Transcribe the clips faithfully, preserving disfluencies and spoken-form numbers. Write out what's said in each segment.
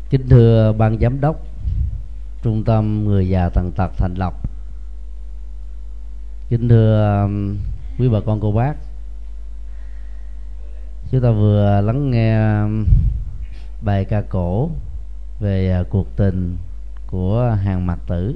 Kính thưa ban giám đốc Trung tâm Người già tàn tật Thạnh Lộc, kính thưa um, quý bà con cô bác, chúng ta vừa lắng nghe um, bài ca cổ về uh, cuộc tình của Hàn Mặc Tử.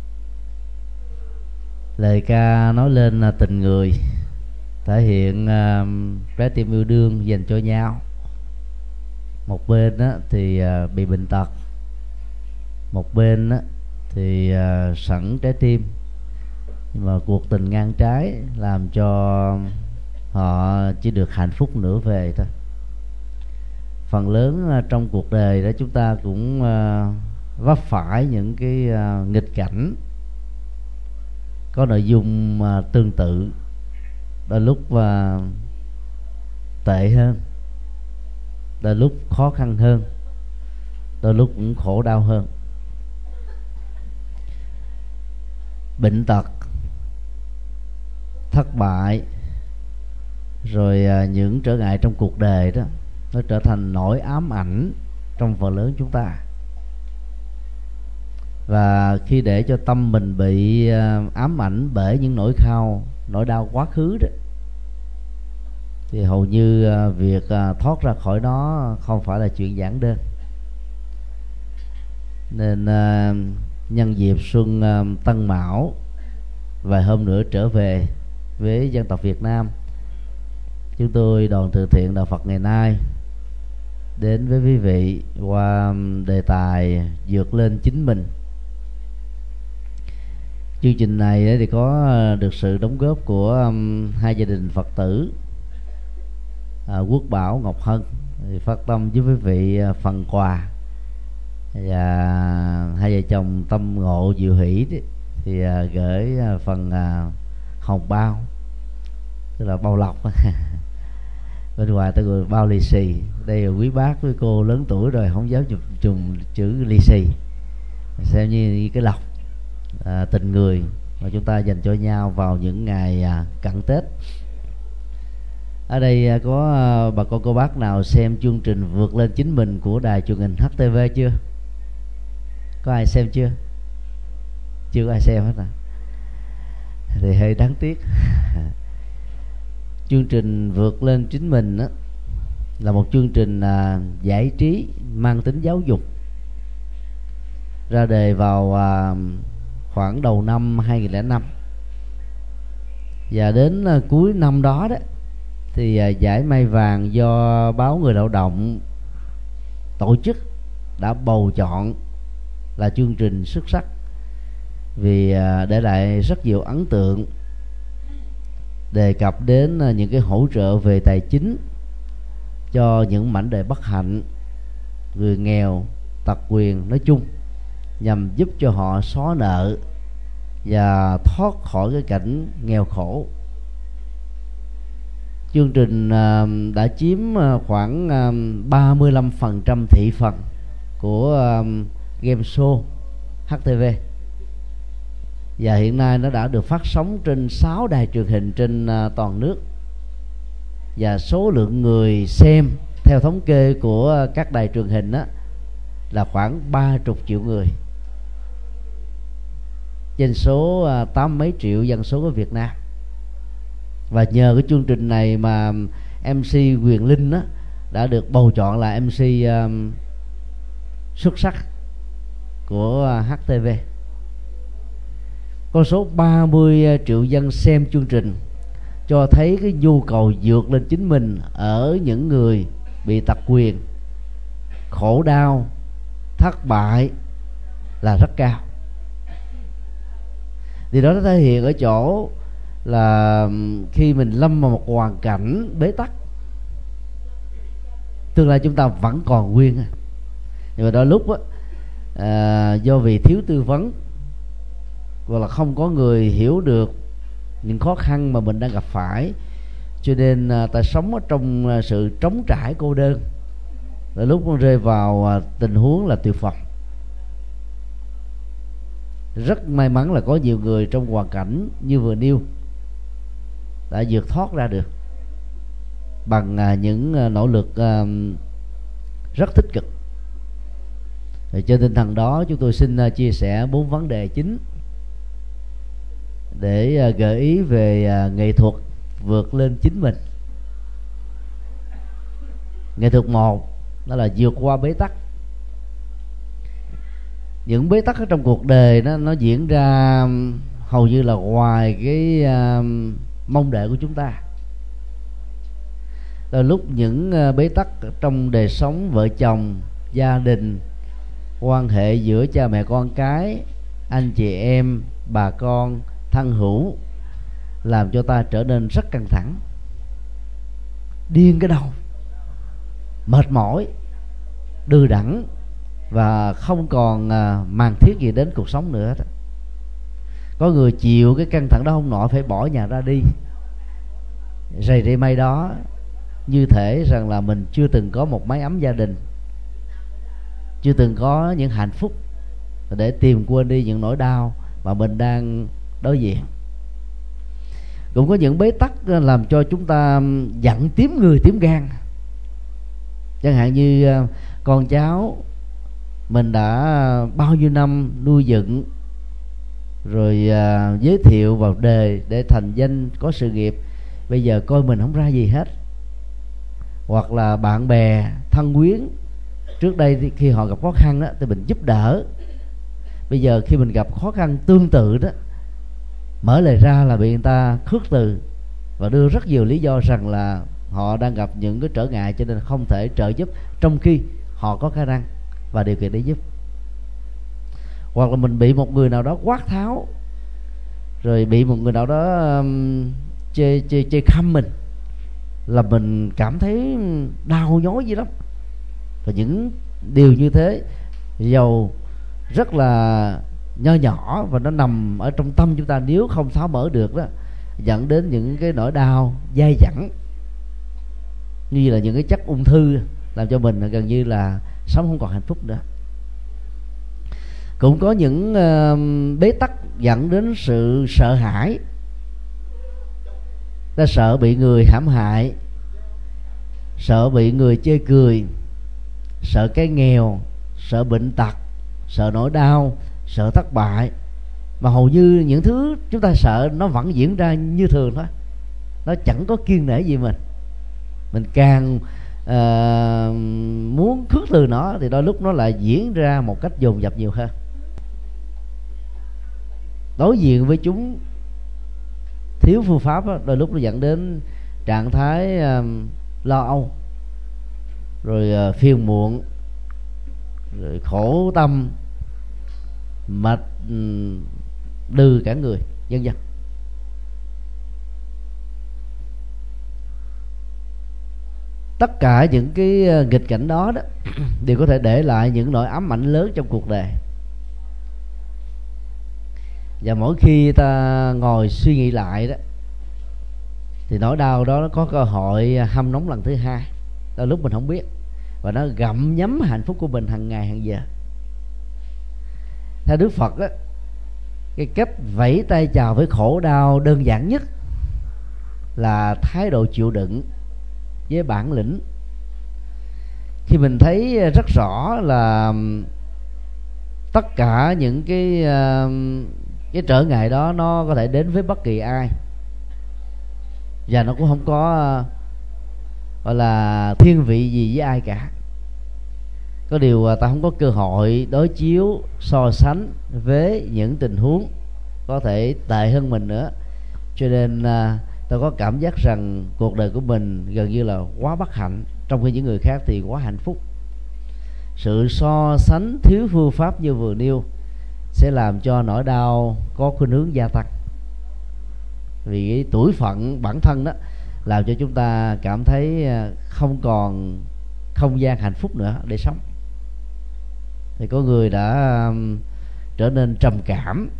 Lời ca nói lên uh, tình người, thể hiện uh, trái tim yêu đương dành cho nhau. Một bên á, thì uh, bị bệnh tật, một bên á, thì uh, sẵn trái tim, nhưng mà cuộc tình ngang trái làm cho họ chỉ được hạnh phúc nửa về thôi. Phần lớn uh, trong cuộc đời đó chúng ta cũng uh, vấp phải những cái uh, nghịch cảnh có nội dung uh, tương tự, đôi lúc uh, tệ hơn, đôi lúc khó khăn hơn, đôi lúc cũng khổ đau hơn. Bệnh tật, thất bại, rồi à, những trở ngại trong cuộc đời đó, nó trở thành nỗi ám ảnh trong phần lớn chúng ta. Và khi để cho tâm mình bị à, ám ảnh bởi những nỗi khao, nỗi đau quá khứ đó, thì hầu như à, việc à, thoát ra khỏi nó không phải là chuyện giản đơn. Nên à, nhân dịp xuân à, Tân Mão, vài hôm nữa trở về với dân tộc Việt Nam, chúng tôi đoàn từ thiện Đạo Phật ngày nay đến với quý vị qua đề tài vượt lên chính mình. Chương trình này thì có được sự đóng góp của hai gia đình Phật tử à, Quốc Bảo, Ngọc Hân, thì phát tâm với quý vị phần quà, và hai vợ chồng Tâm Ngộ, Diệu Hỷ thì à, gửi à, phần à, hồng bao, tức là bao lọc. Bên ngoài tôi gọi bao lì xì. Đây là quý bác với cô lớn tuổi rồi không dám chụp chùm chữ lì xì, xem như cái lọc à, tình người mà chúng ta dành cho nhau vào những ngày à, cận Tết. Ở đây à, có à, bà con cô bác nào xem chương trình Vượt Lên Chính Mình của đài truyền hình hát tê vê chưa? Có ai xem chưa? Chưa có ai xem hết à? Thì hơi đáng tiếc. Chương trình Vượt Lên Chính Mình đó, là một chương trình à, giải trí mang tính giáo dục, ra đời vào à, khoảng đầu năm hai nghìn lẻ năm, và đến à, cuối năm đó đó thì à, giải Mai Vàng do báo Người Lao Động tổ chức đã bầu chọn là chương trình xuất sắc, vì à, để lại rất nhiều ấn tượng, đề cập đến à, những cái hỗ trợ về tài chính cho những mảnh đời bất hạnh, người nghèo, tật nguyền nói chung, nhằm giúp cho họ xóa nợ và thoát khỏi cái cảnh nghèo khổ. Chương trình à, đã chiếm à, khoảng à, ba mươi lăm phần trăm thị phần của à, game show hát tê vê, và hiện nay nó đã được phát sóng trên sáu đài truyền hình trên uh, toàn nước, và số lượng người xem theo thống kê của các đài truyền hình đó, là khoảng ba mươi triệu người trên số uh, tám mấy triệu dân số của Việt Nam. Và nhờ cái chương trình này mà em xê Quyền Linh đó, đã được bầu chọn là em xê uh, xuất sắc của uh, hát tê vê. Con số ba mươi triệu dân xem chương trình cho thấy cái nhu cầu vượt lên chính mình ở những người bị tật nguyền, khổ đau, thất bại là rất cao. Thì đó nó thể hiện ở chỗ là khi mình lâm vào một hoàn cảnh bế tắc, tương lai chúng ta vẫn còn nguyên, nhưng mà đôi lúc á, à, do vì thiếu tư vấn, hoặc là không có người hiểu được những khó khăn mà mình đang gặp phải, cho nên à, ta sống ở trong à, sự trống trải cô đơn, là lúc nó rơi vào à, tình huống là tuyệt vọng. Rất may mắn là có nhiều người trong hoàn cảnh như vừa nêu đã vượt thoát ra được bằng à, những à, nỗ lực à, rất tích cực. Thì trên tinh thần đó chúng tôi xin chia sẻ bốn vấn đề chính để gợi ý về nghệ thuật vượt lên chính mình. Nghệ thuật một đó là vượt qua bế tắc. Những bế tắc ở trong cuộc đời nó nó diễn ra hầu như là ngoài cái uh, mong đợi của chúng ta. Đôi lúc những uh, bế tắc trong đời sống vợ chồng, gia đình, quan hệ giữa cha mẹ con cái, anh chị em, bà con, thân hữu làm cho ta trở nên rất căng thẳng, điên cái đầu, mệt mỏi, đừ đẫn và không còn uh, màng thiết gì đến cuộc sống nữa. Có người chịu cái căng thẳng đó không nổi phải bỏ nhà ra đi, rầy rây mây đó, như thể rằng là mình chưa từng có một mái ấm gia đình, chưa từng có những hạnh phúc, để tìm quên đi những nỗi đau mà mình đang đối diện. Cũng có những bế tắc làm cho chúng ta giận tím người tím gan. Chẳng hạn như con cháu mình đã bao nhiêu năm nuôi dựng, rồi uh, giới thiệu vào đề để thành danh có sự nghiệp, bây giờ coi mình không ra gì hết. Hoặc là bạn bè thân quyến, trước đây thì khi họ gặp khó khăn đó thì mình giúp đỡ, bây giờ khi mình gặp khó khăn tương tự đó, mở lời ra là bị người ta khước từ và đưa rất nhiều lý do rằng là họ đang gặp những cái trở ngại cho nên không thể trợ giúp, trong khi họ có khả năng và điều kiện để giúp. Hoặc là mình bị một người nào đó quát tháo, rồi bị một người nào đó um, chê, chê, chê khăm mình, là mình cảm thấy đau nhói gì lắm. Và những điều như thế, dầu rất là nho nhỏ và nó nằm ở trong tâm chúng ta, nếu không tháo mở được đó, dẫn đến những cái nỗi đau dai dẳng, như là những cái chất ung thư, làm cho mình gần như là sống không còn hạnh phúc nữa. Cũng có những uh, bế tắc dẫn đến sự sợ hãi. Ta sợ bị người hãm hại, sợ bị người chê cười, sợ cái nghèo, sợ bệnh tật, sợ nỗi đau, sợ thất bại. Mà hầu như những thứ chúng ta sợ nó vẫn diễn ra như thường thôi, nó chẳng có kiêng nể gì mình. Mình càng uh, muốn khước từ nó thì đôi lúc nó lại diễn ra một cách dồn dập nhiều hơn. Đối diện với chúng thiếu phương pháp đó, đôi lúc nó dẫn đến trạng thái uh, lo âu, rồi uh, phiền muộn, rồi khổ tâm, mệt um, đừ cả người, vân vân. Tất cả những cái nghịch cảnh đó đó đều có thể để lại những nỗi ám ảnh lớn trong cuộc đời. Và mỗi khi ta ngồi suy nghĩ lại đó, thì nỗi đau đó nó có cơ hội hâm nóng lần thứ hai, đôi lúc mình không biết, và nó gặm nhấm hạnh phúc của mình hàng ngày hàng giờ. Theo Đức Phật á, cái cách vẫy tay chào với khổ đau đơn giản nhất là thái độ chịu đựng với bản lĩnh. Khi mình thấy rất rõ là tất cả những cái cái trở ngại đó nó có thể đến với bất kỳ ai, và nó cũng không có gọi là thiên vị gì với ai cả. Có điều ta không có cơ hội đối chiếu, so sánh với những tình huống có thể tệ hơn mình nữa, cho nên ta có cảm giác rằng cuộc đời của mình gần như là quá bất hạnh, trong khi những người khác thì quá hạnh phúc. Sự so sánh thiếu phương pháp như vừa nêu sẽ làm cho nỗi đau có khuynh hướng gia tăng, vì cái tuổi phận bản thân đó làm cho chúng ta cảm thấy không còn không gian hạnh phúc nữa để sống. Thì có người đã trở nên trầm cảm,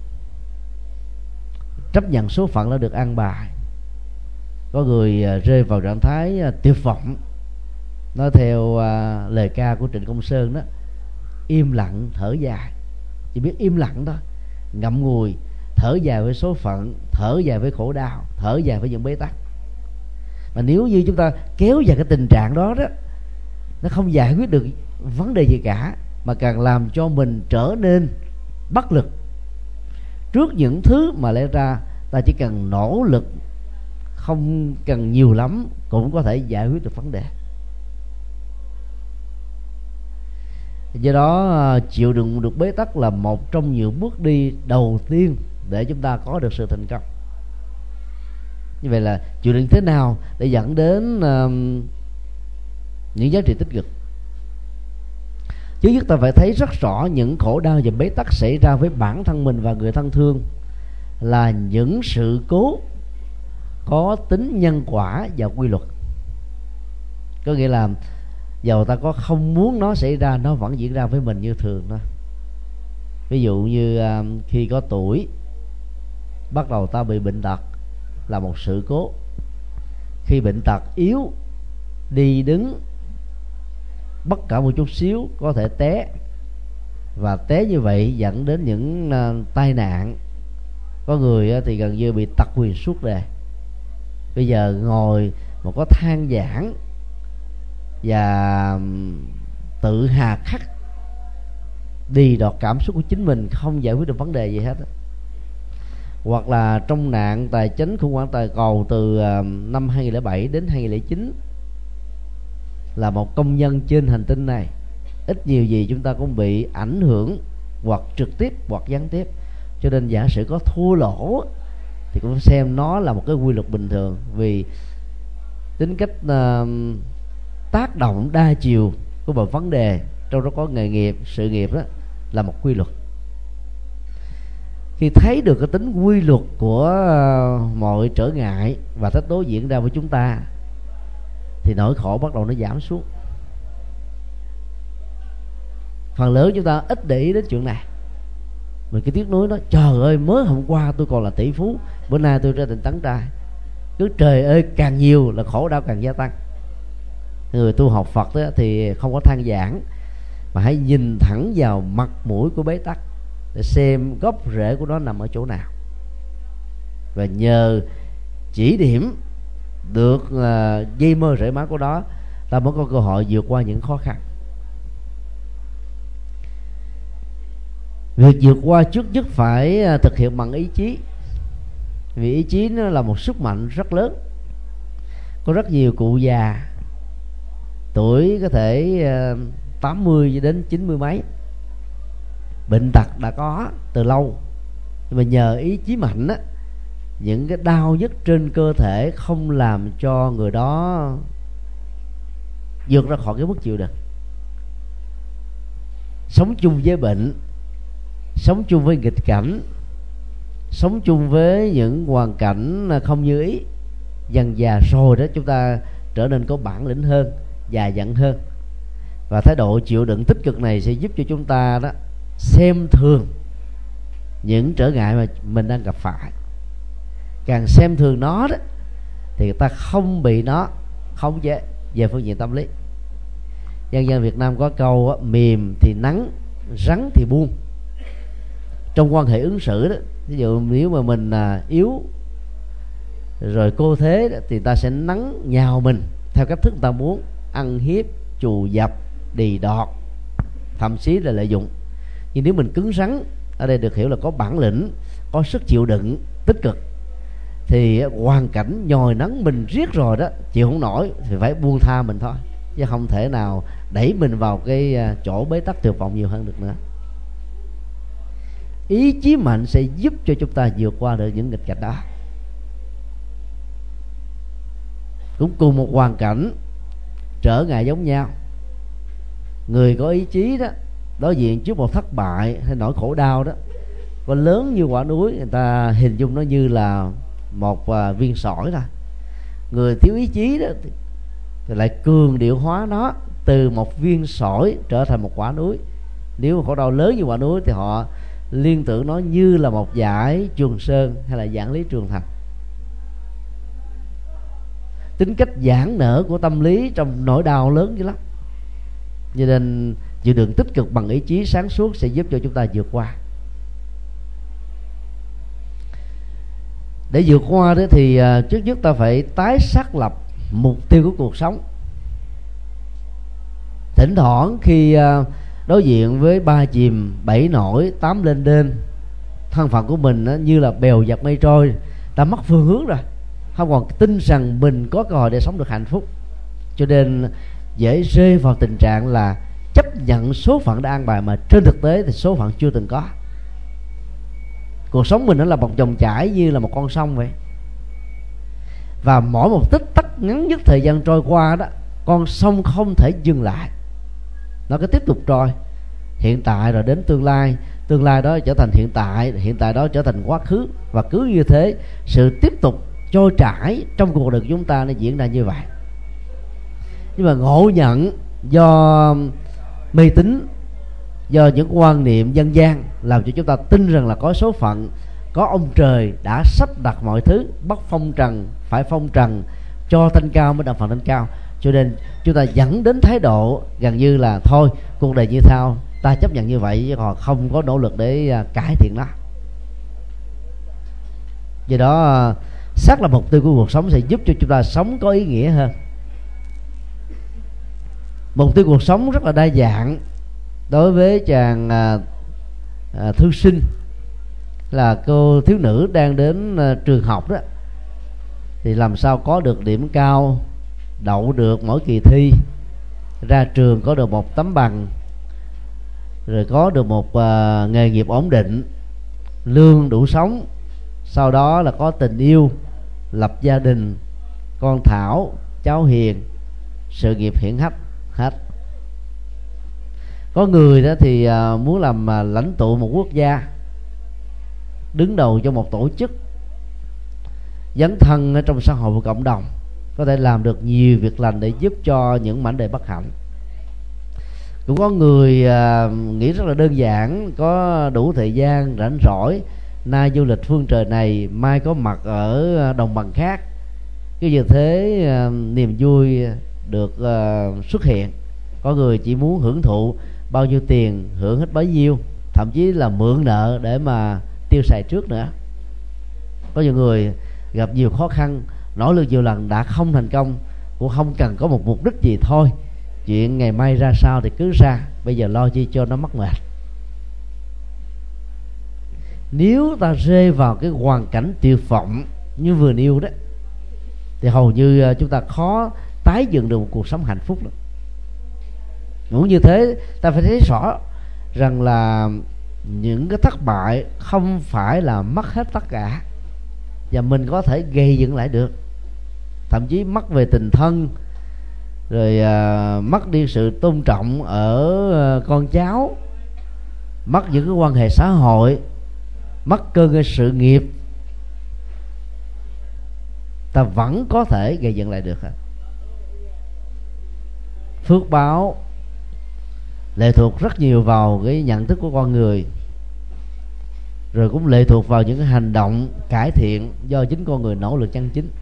chấp nhận số phận đã được an bài. Có người rơi vào trạng thái tuyệt vọng, nói theo lời ca của Trịnh Công Sơn đó: im lặng thở dài. Chỉ biết im lặng thôi, ngậm ngùi, thở dài với số phận, thở dài với khổ đau, thở dài với những bế tắc. Mà nếu như chúng ta kéo dài cái tình trạng đó đó, nó không giải quyết được vấn đề gì cả, mà càng làm cho mình trở nên bất lực trước những thứ mà lẽ ra ta chỉ cần nỗ lực không cần nhiều lắm cũng có thể giải quyết được vấn đề. Do đó chịu đựng được bế tắc là một trong những bước đi đầu tiên để chúng ta có được sự thành công. Như vậy là chịu đựng thế nào để dẫn đến uh, những giá trị tích cực? Trước nhất ta phải thấy rất rõ những khổ đau và bế tắc xảy ra với bản thân mình và người thân thương là những sự cố có tính nhân quả và quy luật. Có nghĩa là dầu ta có không muốn nó xảy ra, nó vẫn diễn ra với mình như thường thôi. Ví dụ như uh, khi có tuổi bắt đầu ta bị bệnh tật là một sự cố. Khi bệnh tật yếu, đi đứng bất cả một chút xíu có thể té, và té như vậy dẫn đến những uh, tai nạn. Có người uh, thì gần như bị tật nguyền suốt đời. Bây giờ ngồi một có than giảng và tự hà khắc đi đọt cảm xúc của chính mình, không giải quyết được vấn đề gì hết. Hoặc là trong nạn tài chính khủng hoảng toàn cầu từ uh, năm hai không không bảy đến hai không không chín, là một công nhân trên hành tinh này, ít nhiều gì chúng ta cũng bị ảnh hưởng hoặc trực tiếp hoặc gián tiếp. Cho nên giả sử có thua lỗ thì cũng xem nó là một cái quy luật bình thường, vì tính cách uh, tác động đa chiều của một vấn đề, trong đó có nghề nghiệp, sự nghiệp, đó là một quy luật. Khi thấy được cái tính quy luật của uh, mọi trở ngại và thách đố diễn ra với chúng ta thì nỗi khổ bắt đầu nó giảm xuống. Phần lớn chúng ta ít để ý đến chuyện này. Mình cái tiếc nuối đó, trời ơi mới hôm qua tôi còn là tỷ phú, bữa nay tôi trở thành tán trai. Cứ trời ơi càng nhiều là khổ đau càng gia tăng. Người tu học Phật đó thì không có than giảng, mà hãy nhìn thẳng vào mặt mũi của bế tắc để xem gốc rễ của nó nằm ở chỗ nào, và nhờ chỉ điểm được uh, dây mơ rễ má của đó, ta mới có cơ hội vượt qua những khó khăn. Việc vượt qua trước nhất phải thực hiện bằng ý chí, vì ý chí nó là một sức mạnh rất lớn. Có rất nhiều cụ già tuổi có thể uh, tám mươi đến chín mươi mấy, bệnh tật đã có từ lâu, nhưng mà nhờ ý chí mạnh á, những cái đau nhức trên cơ thể không làm cho người đó vượt ra khỏi cái mức chịu đựng. Sống chung với bệnh, sống chung với nghịch cảnh, sống chung với những hoàn cảnh không như ý, dần dà rồi đó chúng ta trở nên có bản lĩnh hơn, già dặn hơn. Và thái độ chịu đựng tích cực này sẽ giúp cho chúng ta đó xem thường những trở ngại mà mình đang gặp phải. Càng xem thường nó đó thì ta không bị nó khống chế về phương diện tâm lý. Dân gian Việt Nam có câu đó, mềm thì nắng, rắn thì buông. Trong quan hệ ứng xử đó, ví dụ nếu mà mình à, yếu rồi cô thế đó, thì ta sẽ nắng nhào mình theo cách thức ta muốn, ăn hiếp, trù dập, đì đọt, thậm chí là lợi dụng. Nhưng nếu mình cứng rắn, ở đây được hiểu là có bản lĩnh, có sức chịu đựng tích cực, thì hoàn cảnh nhồi nắng mình riết rồi đó, chịu không nổi thì phải buông tha mình thôi, chứ không thể nào đẩy mình vào cái chỗ bế tắc tuyệt vọng nhiều hơn được nữa. Ý chí mạnh sẽ giúp cho chúng ta vượt qua được những nghịch cảnh đó. Cũng cùng một hoàn cảnh, trở ngại giống nhau, người có ý chí đó đối diện trước một thất bại hay nỗi khổ đau đó, có lớn như quả núi, người ta hình dung nó như là một uh, viên sỏi thôi. Người thiếu ý chí đó thì, thì lại cường điệu hóa nó từ một viên sỏi trở thành một quả núi. Nếu khổ đau lớn như quả núi thì họ liên tưởng nó như là một dải Trường Sơn hay là giảng lý Trường Thành. Tính cách giãn nở của tâm lý trong nỗi đau lớn dữ lắm, cho nên chịu đựng tích cực bằng ý chí sáng suốt sẽ giúp cho chúng ta vượt qua. Để vượt qua đó thì uh, trước nhất ta phải tái xác lập mục tiêu của cuộc sống. Thỉnh thoảng khi uh, đối diện với ba chìm bảy nổi tám lên đên, thân phận của mình đó, như là bèo dạt mây trôi, ta mất phương hướng rồi, không còn tin rằng mình có cơ hội để sống được hạnh phúc, cho nên dễ rơi vào tình trạng là chấp nhận số phận đã an bài mà trên thực tế thì số phận chưa từng có. Cuộc sống mình nó là một dòng chảy như là một con sông vậy, và mỗi một tích tắc ngắn nhất thời gian trôi qua đó, con sông không thể dừng lại, nó cứ tiếp tục trôi. Hiện tại rồi đến tương lai, tương lai đó trở thành hiện tại, hiện tại đó trở thành quá khứ, và cứ như thế sự tiếp tục trôi chảy trong cuộc đời của chúng ta nó diễn ra như vậy. Nhưng mà ngộ nhận do mê tín, do những quan niệm dân gian làm cho chúng ta tin rằng là có số phận, có ông trời đã sắp đặt mọi thứ, bắt phong trần phải phong trần, cho thanh cao mới đặng phần thanh cao, cho nên chúng ta dẫn đến thái độ gần như là thôi cuộc đời như thao, ta chấp nhận như vậy chứ còn không có nỗ lực để cải thiện nó. Do đó xác lập mục tiêu của cuộc sống sẽ giúp cho chúng ta sống có ý nghĩa hơn. Mục tiêu cuộc sống rất là đa dạng. Đối với chàng à, à, thư sinh là cô thiếu nữ đang đến à, trường học đó, thì làm sao có được điểm cao, đậu được mỗi kỳ thi, ra trường có được một tấm bằng, rồi có được một à, nghề nghiệp ổn định, lương đủ sống, sau đó là có tình yêu, lập gia đình, con Thảo, cháu Hiền, sự nghiệp hiển hách hết. Có người đó thì à, muốn làm à, lãnh tụ một quốc gia, đứng đầu cho một tổ chức, dấn thân ở trong xã hội và cộng đồng, có thể làm được nhiều việc lành để giúp cho những mảnh đời bất hạnh. Cũng có người à, nghĩ rất là đơn giản, có đủ thời gian rảnh rỗi, nay du lịch phương trời này, mai có mặt ở đồng bằng khác, cứ như thế à, niềm vui được à, xuất hiện. Có người chỉ muốn hưởng thụ bao nhiêu tiền hưởng hết bấy nhiêu, thậm chí là mượn nợ để mà tiêu xài trước nữa. Có nhiều người gặp nhiều khó khăn, nỗ lực nhiều lần đã không thành công, cũng không cần có một mục đích gì, thôi chuyện ngày mai ra sao thì cứ ra, bây giờ lo chi cho nó mất mệt. Nếu ta rơi vào cái hoàn cảnh tuyệt vọng như vừa nêu đó, thì hầu như chúng ta khó tái dựng được một cuộc sống hạnh phúc lắm. Muốn như thế, ta phải thấy rõ rằng là những cái thất bại không phải là mất hết tất cả, và mình có thể gây dựng lại được. Thậm chí mất về tình thân, rồi à, mất đi sự tôn trọng ở à, con cháu, mất những cái quan hệ xã hội, mất cơ ngơi sự nghiệp, ta vẫn có thể gây dựng lại được. Phước báo lệ thuộc rất nhiều vào cái nhận thức của con người, rồi cũng lệ thuộc vào những cái hành động cải thiện do chính con người nỗ lực chân chính.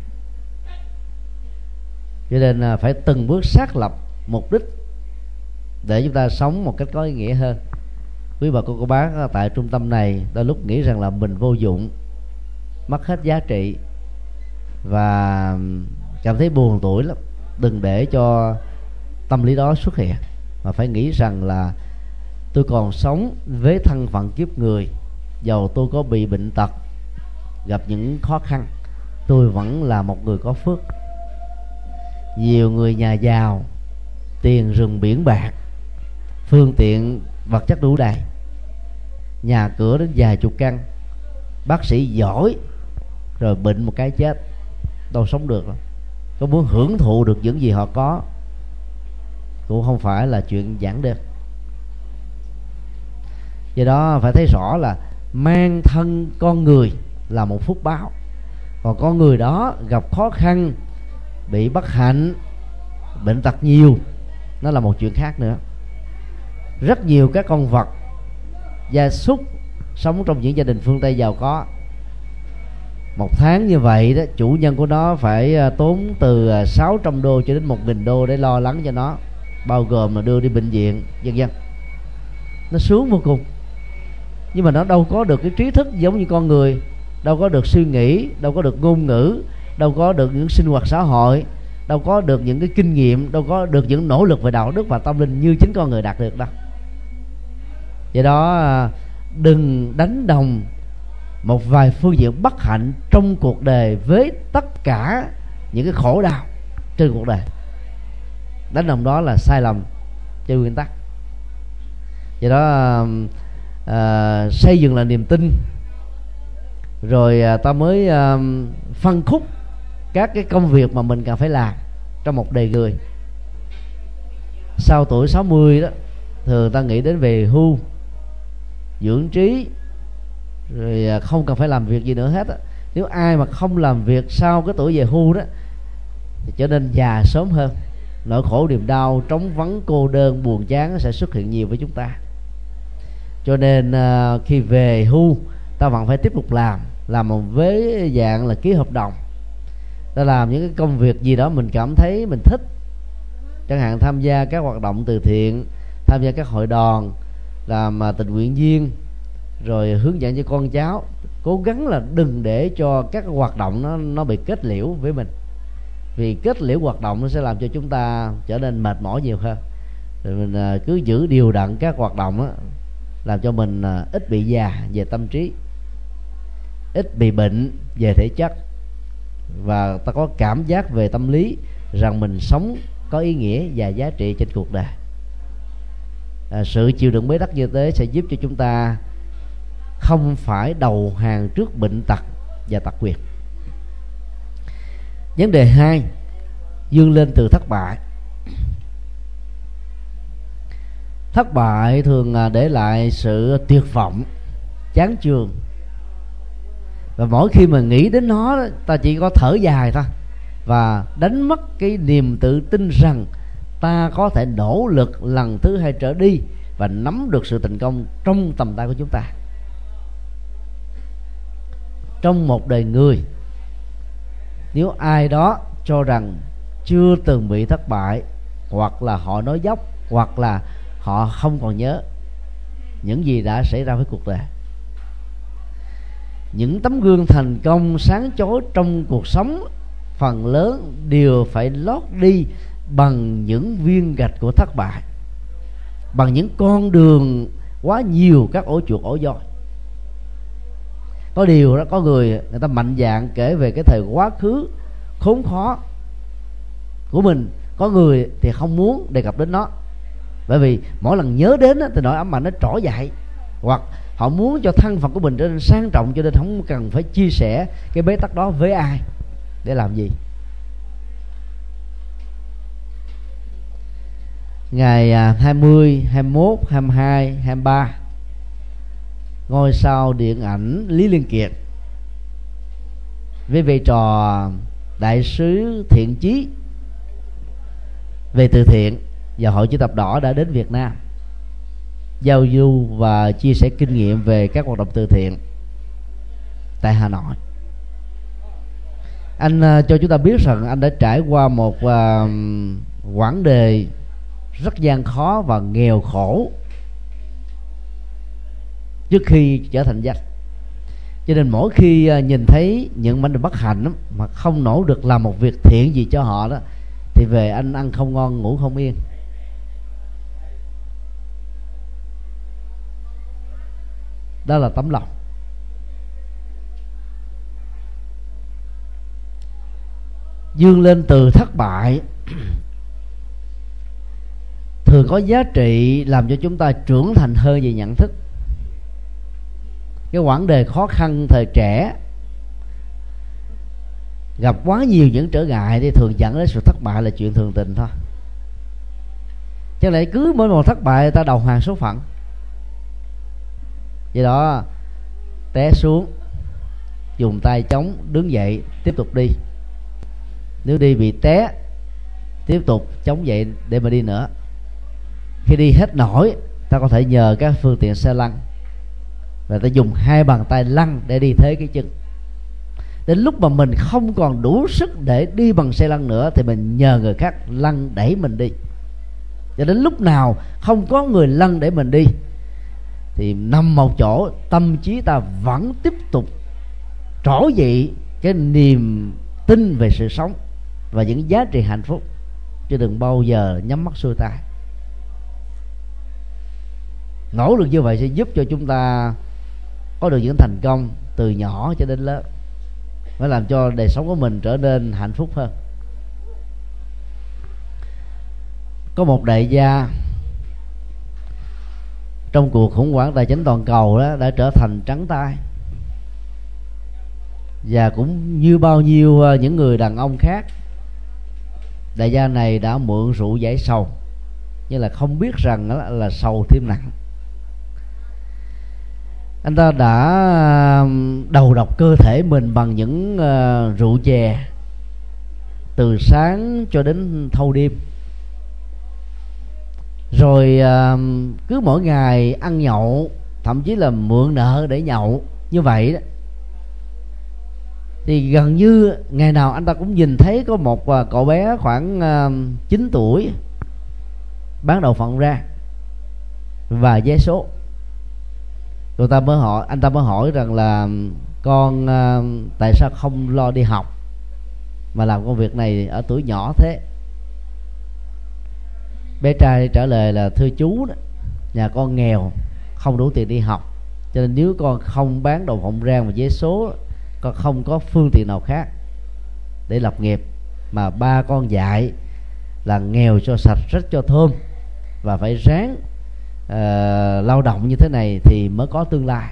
Cho nên là phải từng bước xác lập mục đích để chúng ta sống một cách có ý nghĩa hơn. Quý bà cô cô bác tại trung tâm này đôi lúc nghĩ rằng là mình vô dụng, mất hết giá trị và cảm thấy buồn tủi lắm. Đừng để cho tâm lý đó xuất hiện, mà phải nghĩ rằng là tôi còn sống với thân phận kiếp người, dầu tôi có bị bệnh tật, gặp những khó khăn, tôi vẫn là một người có phước. Nhiều người nhà giàu, tiền rừng biển bạc, phương tiện vật chất đủ đầy, nhà cửa đến vài chục căn, bác sĩ giỏi, rồi bệnh một cái chết, đâu sống được đâu. Có muốn hưởng thụ được những gì họ có cũng không phải là chuyện giản đơn. Do đó phải thấy rõ là mang thân con người là một phúc báo, còn con người đó gặp khó khăn, bị bất hạnh, bệnh tật nhiều, nó là một chuyện khác nữa. Rất nhiều các con vật, gia súc sống trong những gia đình phương Tây giàu có, một tháng như vậy đó, chủ nhân của nó phải tốn từ sáu trăm đô cho đến một nghìn đô để lo lắng cho nó, bao gồm là đưa đi bệnh viện, vân vân. Nó sướng vô cùng. Nhưng mà nó đâu có được cái trí thức giống như con người, đâu có được suy nghĩ, đâu có được ngôn ngữ, đâu có được những sinh hoạt xã hội, đâu có được những cái kinh nghiệm, đâu có được những nỗ lực về đạo đức và tâm linh như chính con người đạt được đâu. Do đó đừng đánh đồng một vài phương diện bất hạnh trong cuộc đời với tất cả những cái khổ đau trên cuộc đời. Đánh đồng đó là sai lầm trên nguyên tắc. Do đó à, xây dựng là niềm tin, rồi à, ta mới à, phân khúc các cái công việc mà mình cần phải làm trong một đời người. Sau tuổi sáu mươi đó, thường ta nghĩ đến về hưu, dưỡng trí, rồi à, không cần phải làm việc gì nữa hết á. Nếu ai mà không làm việc sau cái tuổi về hưu đó thì trở nên già sớm hơn. Nỗi khổ niềm đau, trống vắng, cô đơn, buồn chán nó sẽ xuất hiện nhiều với chúng ta. Cho nên uh, khi về hưu, ta vẫn phải tiếp tục làm, làm với dạng là ký hợp đồng. Ta làm những cái công việc gì đó mình cảm thấy mình thích, chẳng hạn tham gia các hoạt động từ thiện, tham gia các hội đoàn, làm uh, tình nguyện viên, rồi hướng dẫn cho con cháu. Cố gắng là đừng để cho các hoạt động nó, nó bị kết liễu với mình, vì kết liễu hoạt động nó sẽ làm cho chúng ta trở nên mệt mỏi nhiều hơn. Rồi mình uh, cứ giữ điều đặn các hoạt động đó, làm cho mình uh, ít bị già về tâm trí, ít bị bệnh về thể chất, và ta có cảm giác về tâm lý rằng mình sống có ý nghĩa và giá trị trên cuộc đời. À, sự chịu đựng bế tắc như thế sẽ giúp cho chúng ta không phải đầu hàng trước bệnh tật và tật nguyền. Vấn đề hai, vươn lên từ thất bại. Thất bại thường để lại sự tuyệt vọng, chán chường, và mỗi khi mà nghĩ đến nó, ta chỉ có thở dài thôi, và đánh mất cái niềm tự tin rằng ta có thể nỗ lực lần thứ hai trở đi và nắm được sự thành công trong tầm tay của chúng ta. Trong một đời người, nếu ai đó cho rằng chưa từng bị thất bại, hoặc là họ nói dốc, hoặc là họ không còn nhớ những gì đã xảy ra với cuộc đời. Những tấm gương thành công sáng chói trong cuộc sống phần lớn đều phải lót đi bằng những viên gạch của thất bại, bằng những con đường quá nhiều các ổ chuột ổ voi. Có điều đó, có người người ta mạnh dạn kể về cái thời quá khứ khốn khó của mình, có người thì không muốn đề cập đến nó, bởi vì mỗi lần nhớ đến thì nỗi ám ảnh nó trỗi dậy, hoặc họ muốn cho thân phận của mình trở nên sang trọng, cho nên không cần phải chia sẻ cái bế tắc đó với ai. Để làm gì? Ngày hai mươi, hai mươi mốt, hai mươi hai, hai mươi ba, ngôi sao điện ảnh Lý Liên Kiệt với vai trò đại sứ thiện chí về từ thiện và Hội Chữ Thập Đỏ đã đến Việt Nam giao du và chia sẻ kinh nghiệm về các hoạt động từ thiện tại Hà Nội. Anh uh, cho chúng ta biết rằng anh đã trải qua một uh, quãng đời rất gian khó và nghèo khổ trước khi trở thành danh. Cho nên mỗi khi uh, nhìn thấy những mảnh đời bất hạnh đó, mà không nỗ được làm một việc thiện gì cho họ đó, thì về anh ăn không ngon ngủ không yên. Đó là tấm lòng. Vươn lên từ thất bại thường có giá trị làm cho chúng ta trưởng thành hơn về nhận thức. Cái quãng đời khó khăn thời trẻ gặp quá nhiều những trở ngại thì thường dẫn đến sự thất bại là chuyện thường tình thôi. Chẳng lẽ cứ mỗi một thất bại ta đầu hàng số phận? Vì đó té xuống, dùng tay chống đứng dậy tiếp tục đi. Nếu đi bị té, tiếp tục chống dậy để mà đi nữa. Khi đi hết nổi, ta có thể nhờ các phương tiện xe lăn, và ta dùng hai bàn tay lăn để đi thế cái chân. Đến lúc mà mình không còn đủ sức để đi bằng xe lăn nữa thì mình nhờ người khác lăn đẩy mình đi. Cho đến lúc nào không có người lăn để mình đi thì nằm một chỗ, tâm trí ta vẫn tiếp tục trỗi dậy cái niềm tin về sự sống và những giá trị hạnh phúc, chứ đừng bao giờ nhắm mắt xuôi tay. Nỗ lực như vậy sẽ giúp cho chúng ta có được những thành công từ nhỏ cho đến lớn, nó làm cho đời sống của mình trở nên hạnh phúc hơn. Có một đại gia trong cuộc khủng hoảng tài chính toàn cầu đó đã trở thành trắng tay, và cũng như bao nhiêu những người đàn ông khác, đại gia này đã mượn rượu giải sầu, nhưng là không biết rằng đó là sầu thêm nặng. Anh ta đã đầu độc cơ thể mình bằng những uh, rượu chè từ sáng cho đến thâu đêm, rồi uh, cứ mỗi ngày ăn nhậu, thậm chí là mượn nợ để nhậu như vậy đó, thì gần như ngày nào anh ta cũng nhìn thấy có một uh, cậu bé khoảng uh, chín tuổi bán đậu phộng rang và vé số. Người ta mới hỏi, anh ta mới hỏi rằng là con uh, tại sao không lo đi học mà làm công việc này ở tuổi nhỏ thế? Bé trai trả lời là thưa chú đó, nhà con nghèo, không đủ tiền đi học, cho nên nếu con không bán đậu phộng rang và vé số, con không có phương tiện nào khác để lập nghiệp. Mà ba con dạy là nghèo cho sạch, rất cho thơm, và phải ráng uh, lao động như thế này thì mới có tương lai.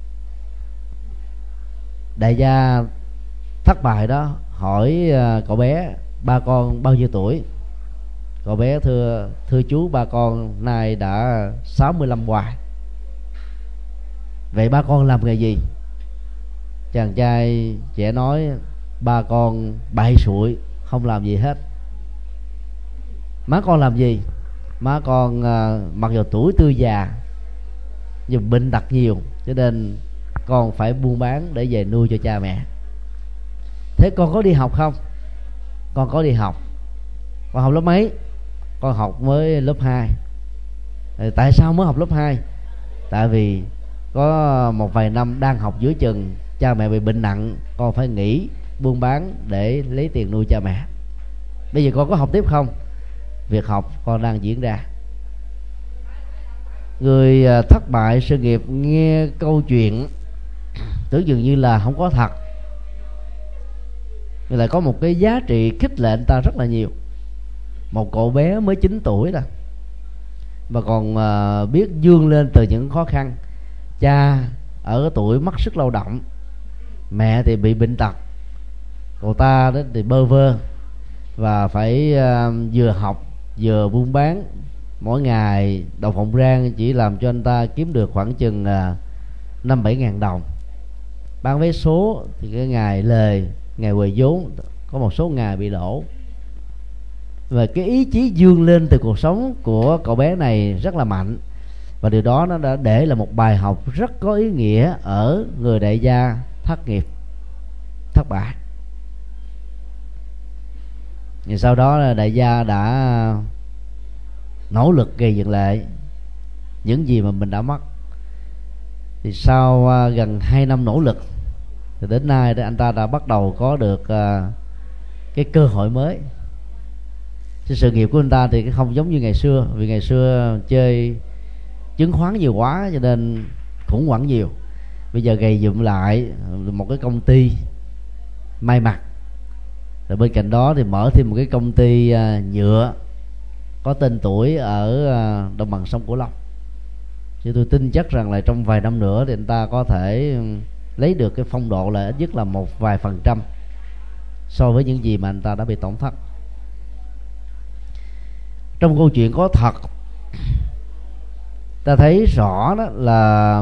Đại gia thất bại đó hỏi uh, cậu bé ba con bao nhiêu tuổi. Cậu bé thưa thưa chú, ba con nay đã sáu mươi lăm hoài. Vậy ba con làm nghề gì? Chàng trai trẻ nói ba con bậy sụi, không làm gì hết. Má con làm gì? Má con uh, mặc dù tuổi tươi già nhưng bệnh tật nhiều, cho nên con phải buôn bán để về nuôi cho cha mẹ. Thế con có đi học không? Con có đi học. Con học lớp mấy? Con học mới lớp hai. Tại sao mới học lớp hai? Tại vì có một vài năm đang học giữa chừng, cha mẹ bị bệnh nặng, con phải nghỉ buôn bán để lấy tiền nuôi cha mẹ. Bây giờ con có học tiếp không? Việc học con đang diễn ra. Người thất bại sự nghiệp nghe câu chuyện tưởng dường như là không có thật, nhưng lại có một cái giá trị khích lệ anh ta rất là nhiều. Một cậu bé mới chín tuổi đó mà còn uh, biết vươn lên từ những khó khăn. Cha ở cái tuổi mất sức lao động, mẹ thì bị bệnh tật, cậu ta đó thì bơ vơ và phải uh, vừa học vừa buôn bán. Mỗi ngày đậu phộng rang chỉ làm cho anh ta kiếm được khoảng chừng uh, năm bảy ngàn đồng. Bán vé số thì cái ngày lời, ngày huề vốn, có một số ngày bị lỗ. Và cái ý chí vươn lên từ cuộc sống của cậu bé này rất là mạnh, và điều đó nó đã để là một bài học rất có ý nghĩa ở người đại gia thất nghiệp, thất bại. Thì sau đó là đại gia đã nỗ lực gây dựng lại những gì mà mình đã mất. Thì sau gần hai năm nỗ lực thì đến nay thì anh ta đã bắt đầu có được cái cơ hội mới. Thì sự nghiệp của anh ta thì không giống như ngày xưa, vì ngày xưa chơi chứng khoán nhiều quá cho nên khủng hoảng nhiều. Bây giờ gầy dựng lại một cái công ty may mặc, rồi bên cạnh đó thì mở thêm một cái công ty nhựa có tên tuổi ở đồng bằng sông Cửu Long. Chứ tôi tin chắc rằng là trong vài năm nữa thì anh ta có thể lấy được cái phong độ là ít nhất là một vài phần trăm so với những gì mà anh ta đã bị tổn thất. Trong câu chuyện có thật, ta thấy rõ đó là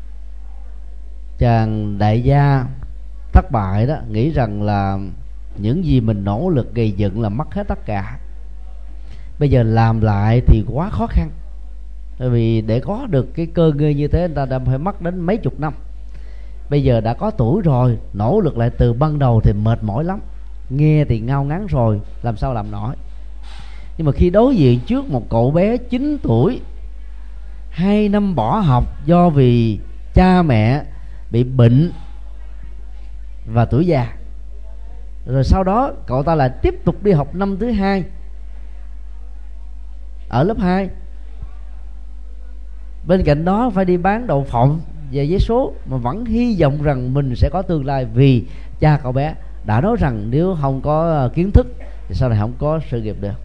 chàng đại gia thất bại đó nghĩ rằng là những gì mình nỗ lực gây dựng là mất hết tất cả. Bây giờ làm lại thì quá khó khăn, bởi vì để có được cái cơ ngơi như thế anh ta đã phải mất đến mấy chục năm. Bây giờ đã có tuổi rồi, nỗ lực lại từ ban đầu thì mệt mỏi lắm. Nghe thì ngao ngán rồi, làm sao làm nổi. Nhưng mà khi đối diện trước một cậu bé chín tuổi, hai năm bỏ học do vì cha mẹ bị bệnh và tuổi già, rồi sau đó cậu ta lại tiếp tục đi học năm thứ hai ở lớp hai, Bên cạnh đó phải đi bán đậu phộng về giấy số, mà vẫn hy vọng rằng mình sẽ có tương lai, vì cha cậu bé đã nói rằng nếu không có kiến thức thì sau này không có sự nghiệp được.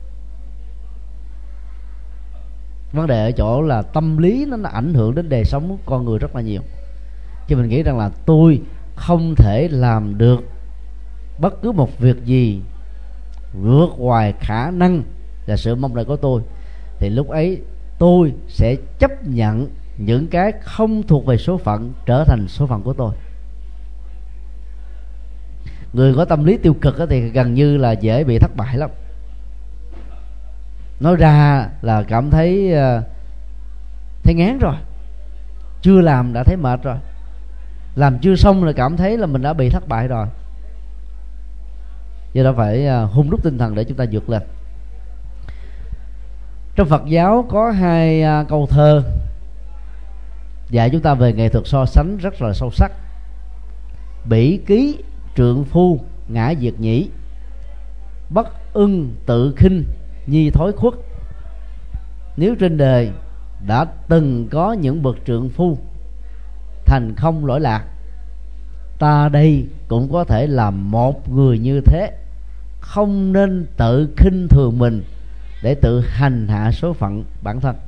Vấn đề ở chỗ là tâm lý nó ảnh hưởng đến đời sống của con người rất là nhiều. Chứ mình nghĩ rằng là tôi không thể làm được bất cứ một việc gì vượt ngoài khả năng và sự mong đợi của tôi, thì lúc ấy tôi sẽ chấp nhận những cái không thuộc về số phận trở thành số phận của tôi. Người có tâm lý tiêu cực thì gần như là dễ bị thất bại lắm. Nói ra là cảm thấy thấy ngán rồi, chưa làm đã thấy mệt rồi, làm chưa xong là cảm thấy là mình đã bị thất bại rồi. Do đó phải hun đúc tinh thần để chúng ta vượt lên. Trong Phật giáo có hai câu thơ dạy chúng ta về nghệ thuật so sánh rất là sâu sắc. Bỉ ký trượng phu ngã diệt nhĩ, bất ưng tự khinh nhi thối khuất. Nếu trên đời đã từng có những bậc trượng phu thành không lỗi lạc, ta đây cũng có thể làm một người như thế. Không nên tự khinh thường mình để tự hành hạ số phận bản thân.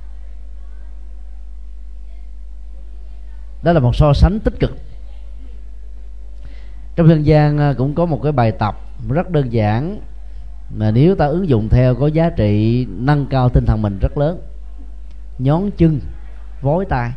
Đó là một so sánh tích cực. Trong dân gian cũng có một cái bài tập rất đơn giản mà nếu ta ứng dụng theo có giá trị nâng cao tinh thần mình rất lớn. Nhón chân vối tay.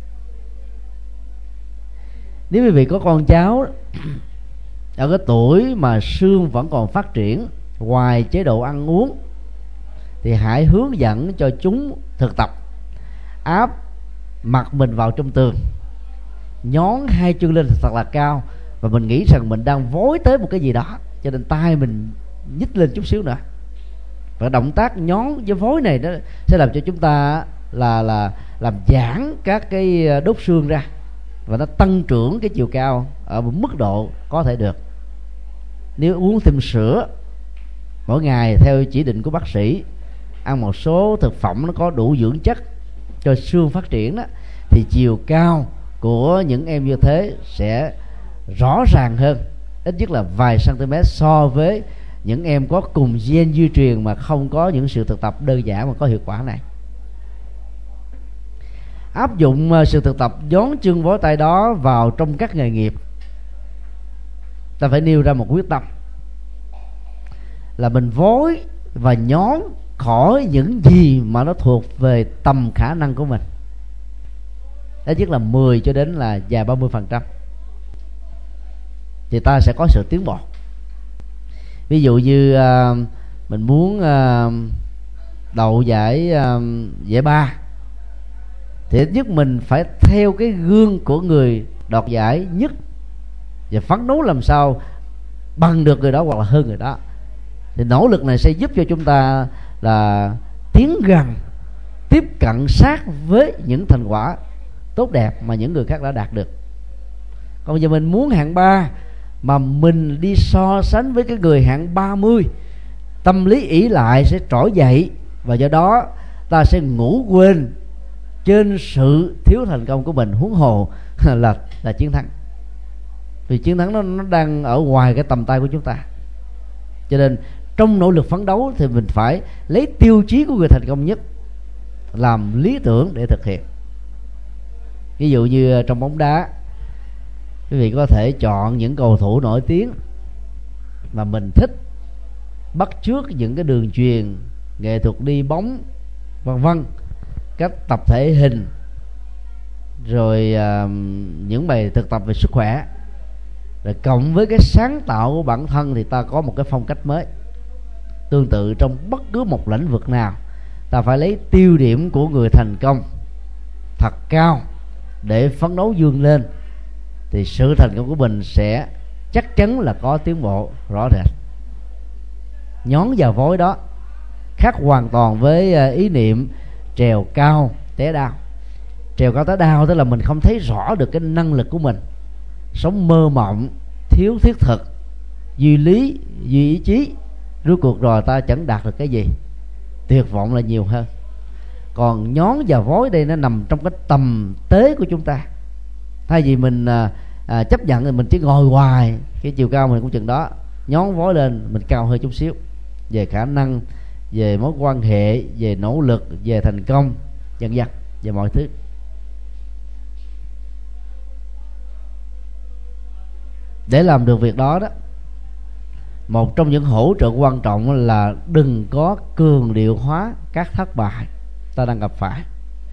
Nếu quý vị có con cháu ở cái tuổi mà xương vẫn còn phát triển, ngoài chế độ ăn uống, thì hãy hướng dẫn cho chúng thực tập áp mặt mình vào trong tường, nhón hai chân lên thật là cao, và mình nghĩ rằng mình đang vối tới một cái gì đó, cho nên tay mình nhích lên chút xíu nữa. Và động tác nhón với vối này đó sẽ làm cho chúng ta là là làm giãn các cái đốt xương ra, và nó tăng trưởng cái chiều cao ở một mức độ có thể được. Nếu uống thêm sữa mỗi ngày theo chỉ định của bác sĩ, ăn một số thực phẩm nó có đủ dưỡng chất cho xương phát triển đó, thì chiều cao của những em như thế sẽ rõ ràng hơn, ít nhất là vài cm so với những em có cùng gen di truyền mà không có những sự thực tập đơn giản mà có hiệu quả này. Áp dụng sự thực tập nhón chân vối tay đó vào trong các nghề nghiệp, ta phải nêu ra một quyết tâm là mình vối và nhón khỏi những gì mà nó thuộc về tầm khả năng của mình, ít nhất là mười cho đến là vài ba mươi phần trăm, thì ta sẽ có sự tiến bộ. Ví dụ như uh, mình muốn uh, đậu giải uh, giải ba, thì ít nhất mình phải theo cái gương của người đoạt giải nhất và phấn đấu làm sao bằng được người đó hoặc là hơn người đó. Thì nỗ lực này sẽ giúp cho chúng ta là tiến gần, tiếp cận sát với những thành quả tốt đẹp mà những người khác đã đạt được. Còn giờ mình muốn hạng ba mà mình đi so sánh với cái người hạng ba mươi, tâm lý ỷ lại sẽ trỗi dậy, và do đó ta sẽ ngủ quên trên sự thiếu thành công của mình, huống hồ là là chiến thắng. Vì chiến thắng nó, nó đang ở ngoài cái tầm tay của chúng ta. Cho nên trong nỗ lực phấn đấu thì mình phải lấy tiêu chí của người thành công nhất làm lý tưởng để thực hiện. Ví dụ như trong bóng đá, quý vị có thể chọn những cầu thủ nổi tiếng mà mình thích, bắt chước những cái đường truyền, nghệ thuật đi bóng, vân vân, cách tập thể hình, rồi uh, những bài thực tập về sức khỏe, rồi cộng với cái sáng tạo của bản thân, thì ta có một cái phong cách mới. Tương tự trong bất cứ một lĩnh vực nào, ta phải lấy tiêu điểm của người thành công thật cao để phấn đấu vươn lên, thì sự thành công của mình sẽ chắc chắn là có tiến bộ rõ rệt. Nhón vào vối đó khác hoàn toàn với ý niệm trèo cao té đau. Trèo cao té đau tức là mình không thấy rõ được cái năng lực của mình, sống mơ mộng, thiếu thiết thực, duy lý, duy ý chí, rốt cuộc rồi ta chẳng đạt được cái gì, tuyệt vọng là nhiều hơn. Còn nhón và vói đây nó nằm trong cái tầm tế của chúng ta. Thay vì mình à, à, chấp nhận thì mình chỉ ngồi hoài, cái chiều cao mình cũng chừng đó, nhón vói lên mình cao hơn chút xíu về khả năng, về mối quan hệ, về nỗ lực, về thành công, vân vân, về mọi thứ. Để làm được việc đó đó, một trong những hỗ trợ quan trọng là đừng có cường điệu hóa các thất bại ta đang gặp phải.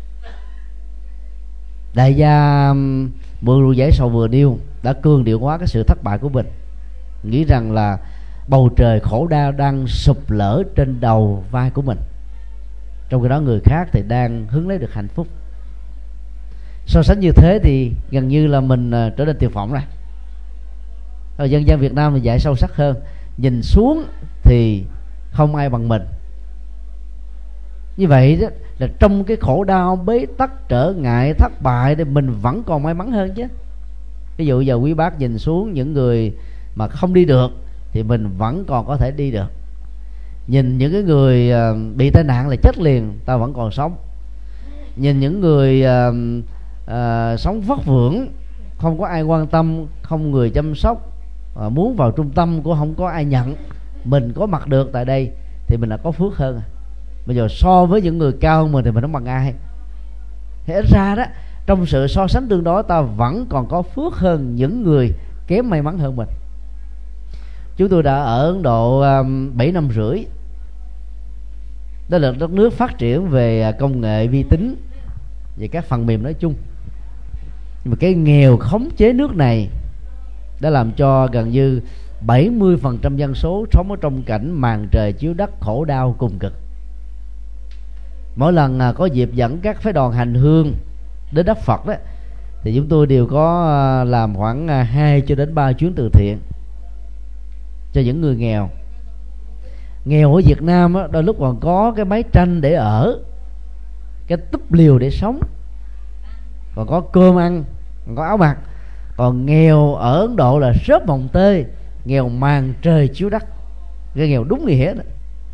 Đại gia Mượn Rượu Giải Sầu vừa nêu đã cường điệu hóa cái sự thất bại của mình, nghĩ rằng là bầu trời khổ đau đang sụp lở trên đầu vai của mình, trong khi đó người khác thì đang hứng lấy được hạnh phúc. So sánh như thế thì gần như là mình trở nên tuyệt vọng rồi. Rồi dân gian Việt Nam thì dạy sâu sắc hơn, nhìn xuống thì không ai bằng mình. Như vậy đó là trong cái khổ đau, bế tắc, trở ngại, thất bại thì mình vẫn còn may mắn hơn chứ. Ví dụ giờ quý bác nhìn xuống những người mà không đi được thì mình vẫn còn có thể đi được. Nhìn những cái người bị tai nạn là chết liền, ta vẫn còn sống. Nhìn những người uh, uh, sống vất vưởng, không có ai quan tâm, không người chăm sóc, uh, muốn vào trung tâm cũng không có ai nhận, mình có mặt được tại đây thì mình đã có phước hơn. Bây giờ so với những người cao hơn mình thì mình không bằng ai. Thế ít ra đó, trong sự so sánh tương đối, ta vẫn còn có phước hơn những người kém may mắn hơn mình. Chúng tôi đã ở Ấn Độ um, bảy năm rưỡi. Đó là đất nước phát triển về công nghệ vi tính, về các phần mềm nói chung. Nhưng mà cái nghèo khống chế nước này đã làm cho gần như bảy mươi phần trăm dân số sống ở trong cảnh màn trời chiếu đất, khổ đau cùng cực. Mỗi lần có dịp dẫn các phái đoàn hành hương đến đất Phật đó, thì chúng tôi đều có làm khoảng hai cho đến ba chuyến từ thiện cho những người nghèo. Nghèo ở Việt Nam đó, đôi lúc còn có cái mái tranh để ở, cái túp liều để sống, còn có cơm ăn, còn có áo mặc. Còn nghèo ở Ấn Độ là rớp mồng tơi, nghèo màn trời chiếu đất, cái nghèo đúng nghĩa đó.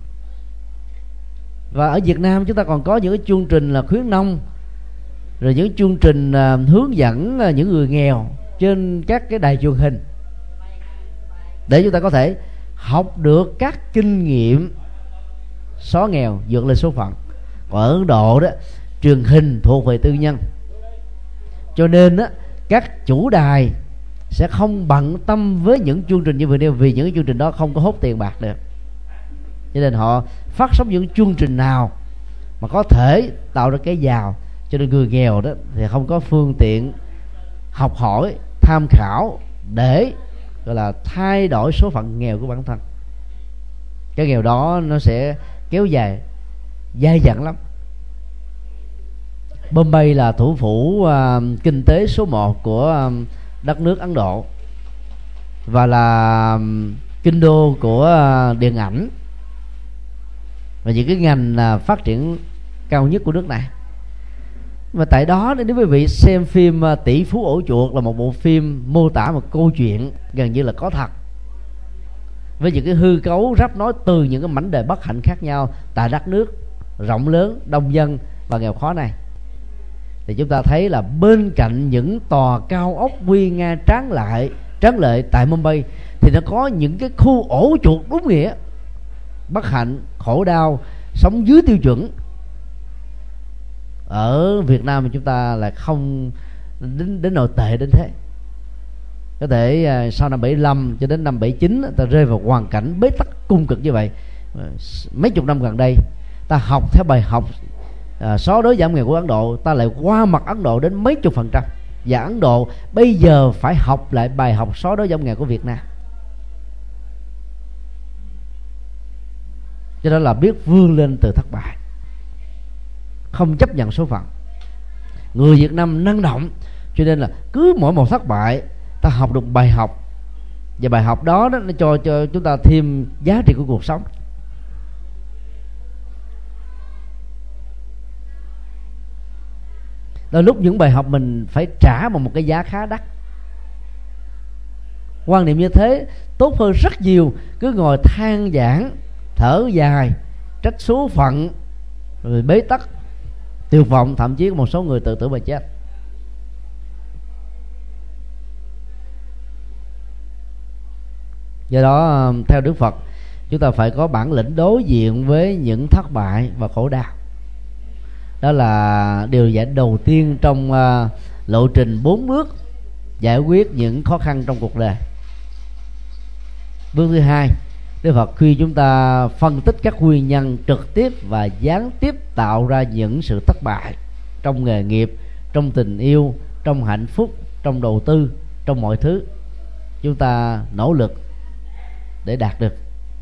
Và ở Việt Nam chúng ta còn có những cái chương trình là khuyến nông, rồi những chương trình uh, hướng dẫn uh, những người nghèo trên các cái đài truyền hình, để chúng ta có thể học được các kinh nghiệm xóa nghèo, vượt lên số phận. Còn ở Ấn Độ đó, truyền hình thuộc về tư nhân, cho nên đó, các chủ đài sẽ không bận tâm với những chương trình như vừa nêu, vì những chương trình đó không có hốt tiền bạc được. Cho nên họ phát sóng những chương trình nào mà có thể tạo ra cái giàu, cho nên người nghèo đó thì không có phương tiện học hỏi, tham khảo để gọi là thay đổi số phận nghèo của bản thân. Cái nghèo đó nó sẽ kéo dài, dai dẳng lắm. Bombay là thủ phủ uh, kinh tế số một của uh, đất nước Ấn Độ, và là um, kinh đô của uh, điện ảnh và những cái ngành uh, phát triển cao nhất của nước này. Và tại đó, nếu quý vị xem phim uh, Tỷ Phú Ổ Chuột, là một bộ phim mô tả một câu chuyện gần như là có thật, với những cái hư cấu rắp nối từ những cái mảnh đời bất hạnh khác nhau tại đất nước rộng lớn, đông dân và nghèo khó này, thì chúng ta thấy là bên cạnh những tòa cao ốc nguy nga tráng lại tráng lệ tại Mumbai, thì nó có những cái khu ổ chuột đúng nghĩa, bất hạnh, khổ đau, sống dưới tiêu chuẩn. Ở Việt Nam chúng ta là không đến, đến nỗi tệ đến thế. Có thể uh, sau năm bảy lăm cho đến năm bảy chín ta rơi vào hoàn cảnh bế tắc cung cực như vậy. Mấy chục năm gần đây ta học theo bài học uh, xóa đói giảm nghèo của Ấn Độ, ta lại qua mặt Ấn Độ đến mấy chục phần trăm, và Ấn Độ bây giờ phải học lại bài học xóa đói giảm nghèo của Việt Nam. Cho đó là biết vươn lên từ thất bại, không chấp nhận số phận. Người Việt Nam năng động, cho nên là cứ mỗi một thất bại ta học được bài học, và bài học đó, đó nó cho cho chúng ta thêm giá trị của cuộc sống. Đôi lúc những bài học mình phải trả bằng một cái giá khá đắt. Quan niệm như thế tốt hơn rất nhiều cứ ngồi than vãn, thở dài, trách số phận, rồi bế tắc, tuyệt vọng, thậm chí có một số người tự tử mà chết. Do đó theo Đức Phật, chúng ta phải có bản lĩnh đối diện với những thất bại và khổ đau. Đó là điều giải đầu tiên trong uh, lộ trình bốn bước giải quyết những khó khăn trong cuộc đời. Bước thứ hai, Đức Phật khuyên chúng ta phân tích các nguyên nhân trực tiếp và gián tiếp tạo ra những sự thất bại trong nghề nghiệp, trong tình yêu, trong hạnh phúc, trong đầu tư, trong mọi thứ chúng ta nỗ lực để đạt được.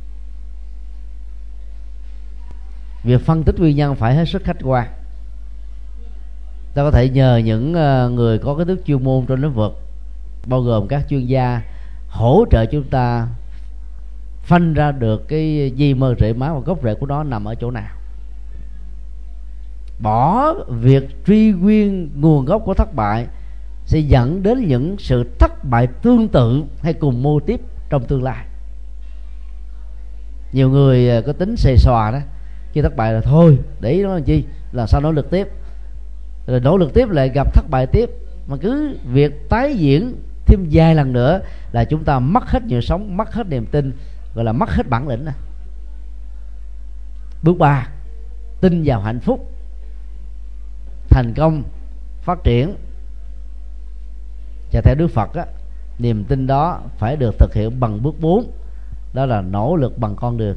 Việc phân tích nguyên nhân phải hết sức khách quan. Ta có thể nhờ những người có kiến thức chuyên môn trong lĩnh vực, bao gồm các chuyên gia, hỗ trợ chúng ta phanh ra được cái di mơ rễ má và gốc rễ của nó nằm ở chỗ nào. Bỏ việc truy nguyên nguồn gốc của thất bại sẽ dẫn đến những sự thất bại tương tự hay cùng mô típ trong tương lai. Nhiều người có tính xề xòa đó, khi thất bại là thôi để ý nó làm chi, là sao nỗ lực tiếp, rồi nỗ lực tiếp lại gặp thất bại tiếp, mà cứ việc tái diễn thêm vài lần nữa là chúng ta mất hết nhựa sống, mất hết niềm tin, gọi là mất hết bản lĩnh này. Bước ba, tin vào hạnh phúc, thành công, phát triển. Và theo Đức Phật á, niềm tin đó phải được thực hiện bằng bước bốn, đó là nỗ lực bằng con đường.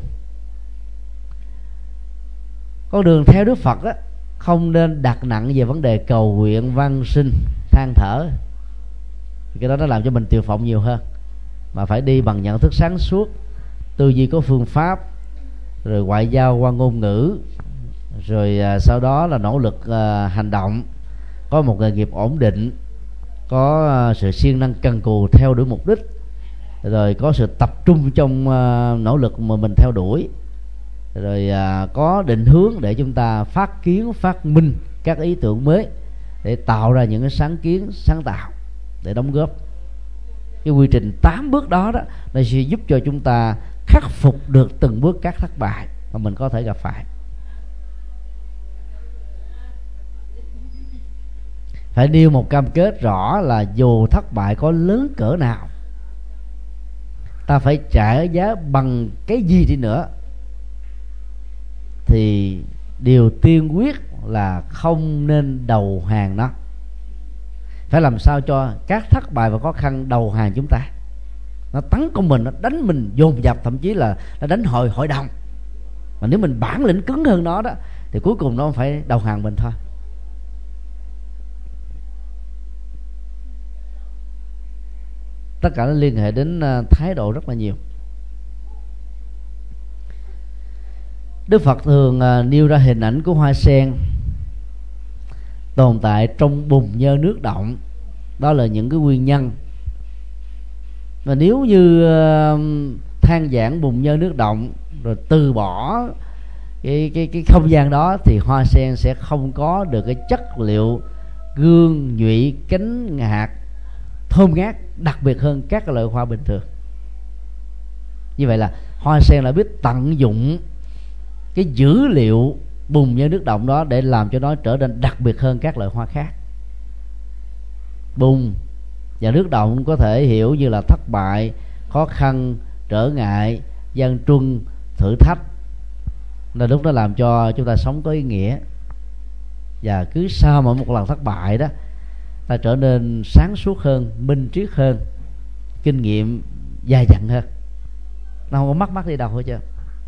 Con đường theo Đức Phật á, không nên đặt nặng về vấn đề cầu nguyện, văn sinh, than thở. Cái đó nó làm cho mình tuyệt vọng nhiều hơn, mà phải đi bằng nhận thức sáng suốt, tư duy có phương pháp, rồi ngoại giao qua ngôn ngữ, rồi à, sau đó là nỗ lực à, hành động, có một nghề nghiệp ổn định, có à, sự siêng năng cần cù theo đuổi mục đích, rồi có sự tập trung trong à, nỗ lực mà mình theo đuổi, rồi à, có định hướng để chúng ta phát kiến, phát minh các ý tưởng mới để tạo ra những cái sáng kiến, sáng tạo để đóng góp. Cái quy trình tám bước đó đó nó sẽ giúp cho chúng ta khắc phục được từng bước các thất bại mà mình có thể gặp phải. Phải nêu một cam kết rõ là dù thất bại có lớn cỡ nào, ta phải trả giá bằng cái gì đi nữa, thì điều tiên quyết là không nên đầu hàng nó. Phải làm sao cho các thất bại và khó khăn đầu hàng chúng ta. Nó tấn công mình, nó đánh mình dồn dập, thậm chí là nó đánh hội hội đồng. Mà nếu mình bản lĩnh cứng hơn nó đó, thì cuối cùng nó phải đầu hàng mình thôi. Tất cả nó liên hệ đến thái độ rất là nhiều. Đức Phật thường nêu ra hình ảnh của hoa sen tồn tại trong bùn nhơ nước động. Đó là những cái nguyên nhân. Và nếu như than giảng bùn nhơ nước động rồi từ bỏ cái, cái, cái không gian đó, thì hoa sen sẽ không có được cái chất liệu gương, nhụy, cánh hạt thơm ngát, đặc biệt hơn các loại hoa bình thường. Như vậy là hoa sen là biết tận dụng cái dữ liệu bùn nhơ nước động đó để làm cho nó trở nên đặc biệt hơn các loại hoa khác. Bùn và nước động có thể hiểu như là thất bại, khó khăn, trở ngại, gian truân, thử thách. Là lúc đó làm cho chúng ta sống có ý nghĩa. Và cứ sau mỗi một lần thất bại đó, ta trở nên sáng suốt hơn, minh triết hơn, kinh nghiệm dày dặn hơn. Nó không có mắc mắc đi đâu hết chứ.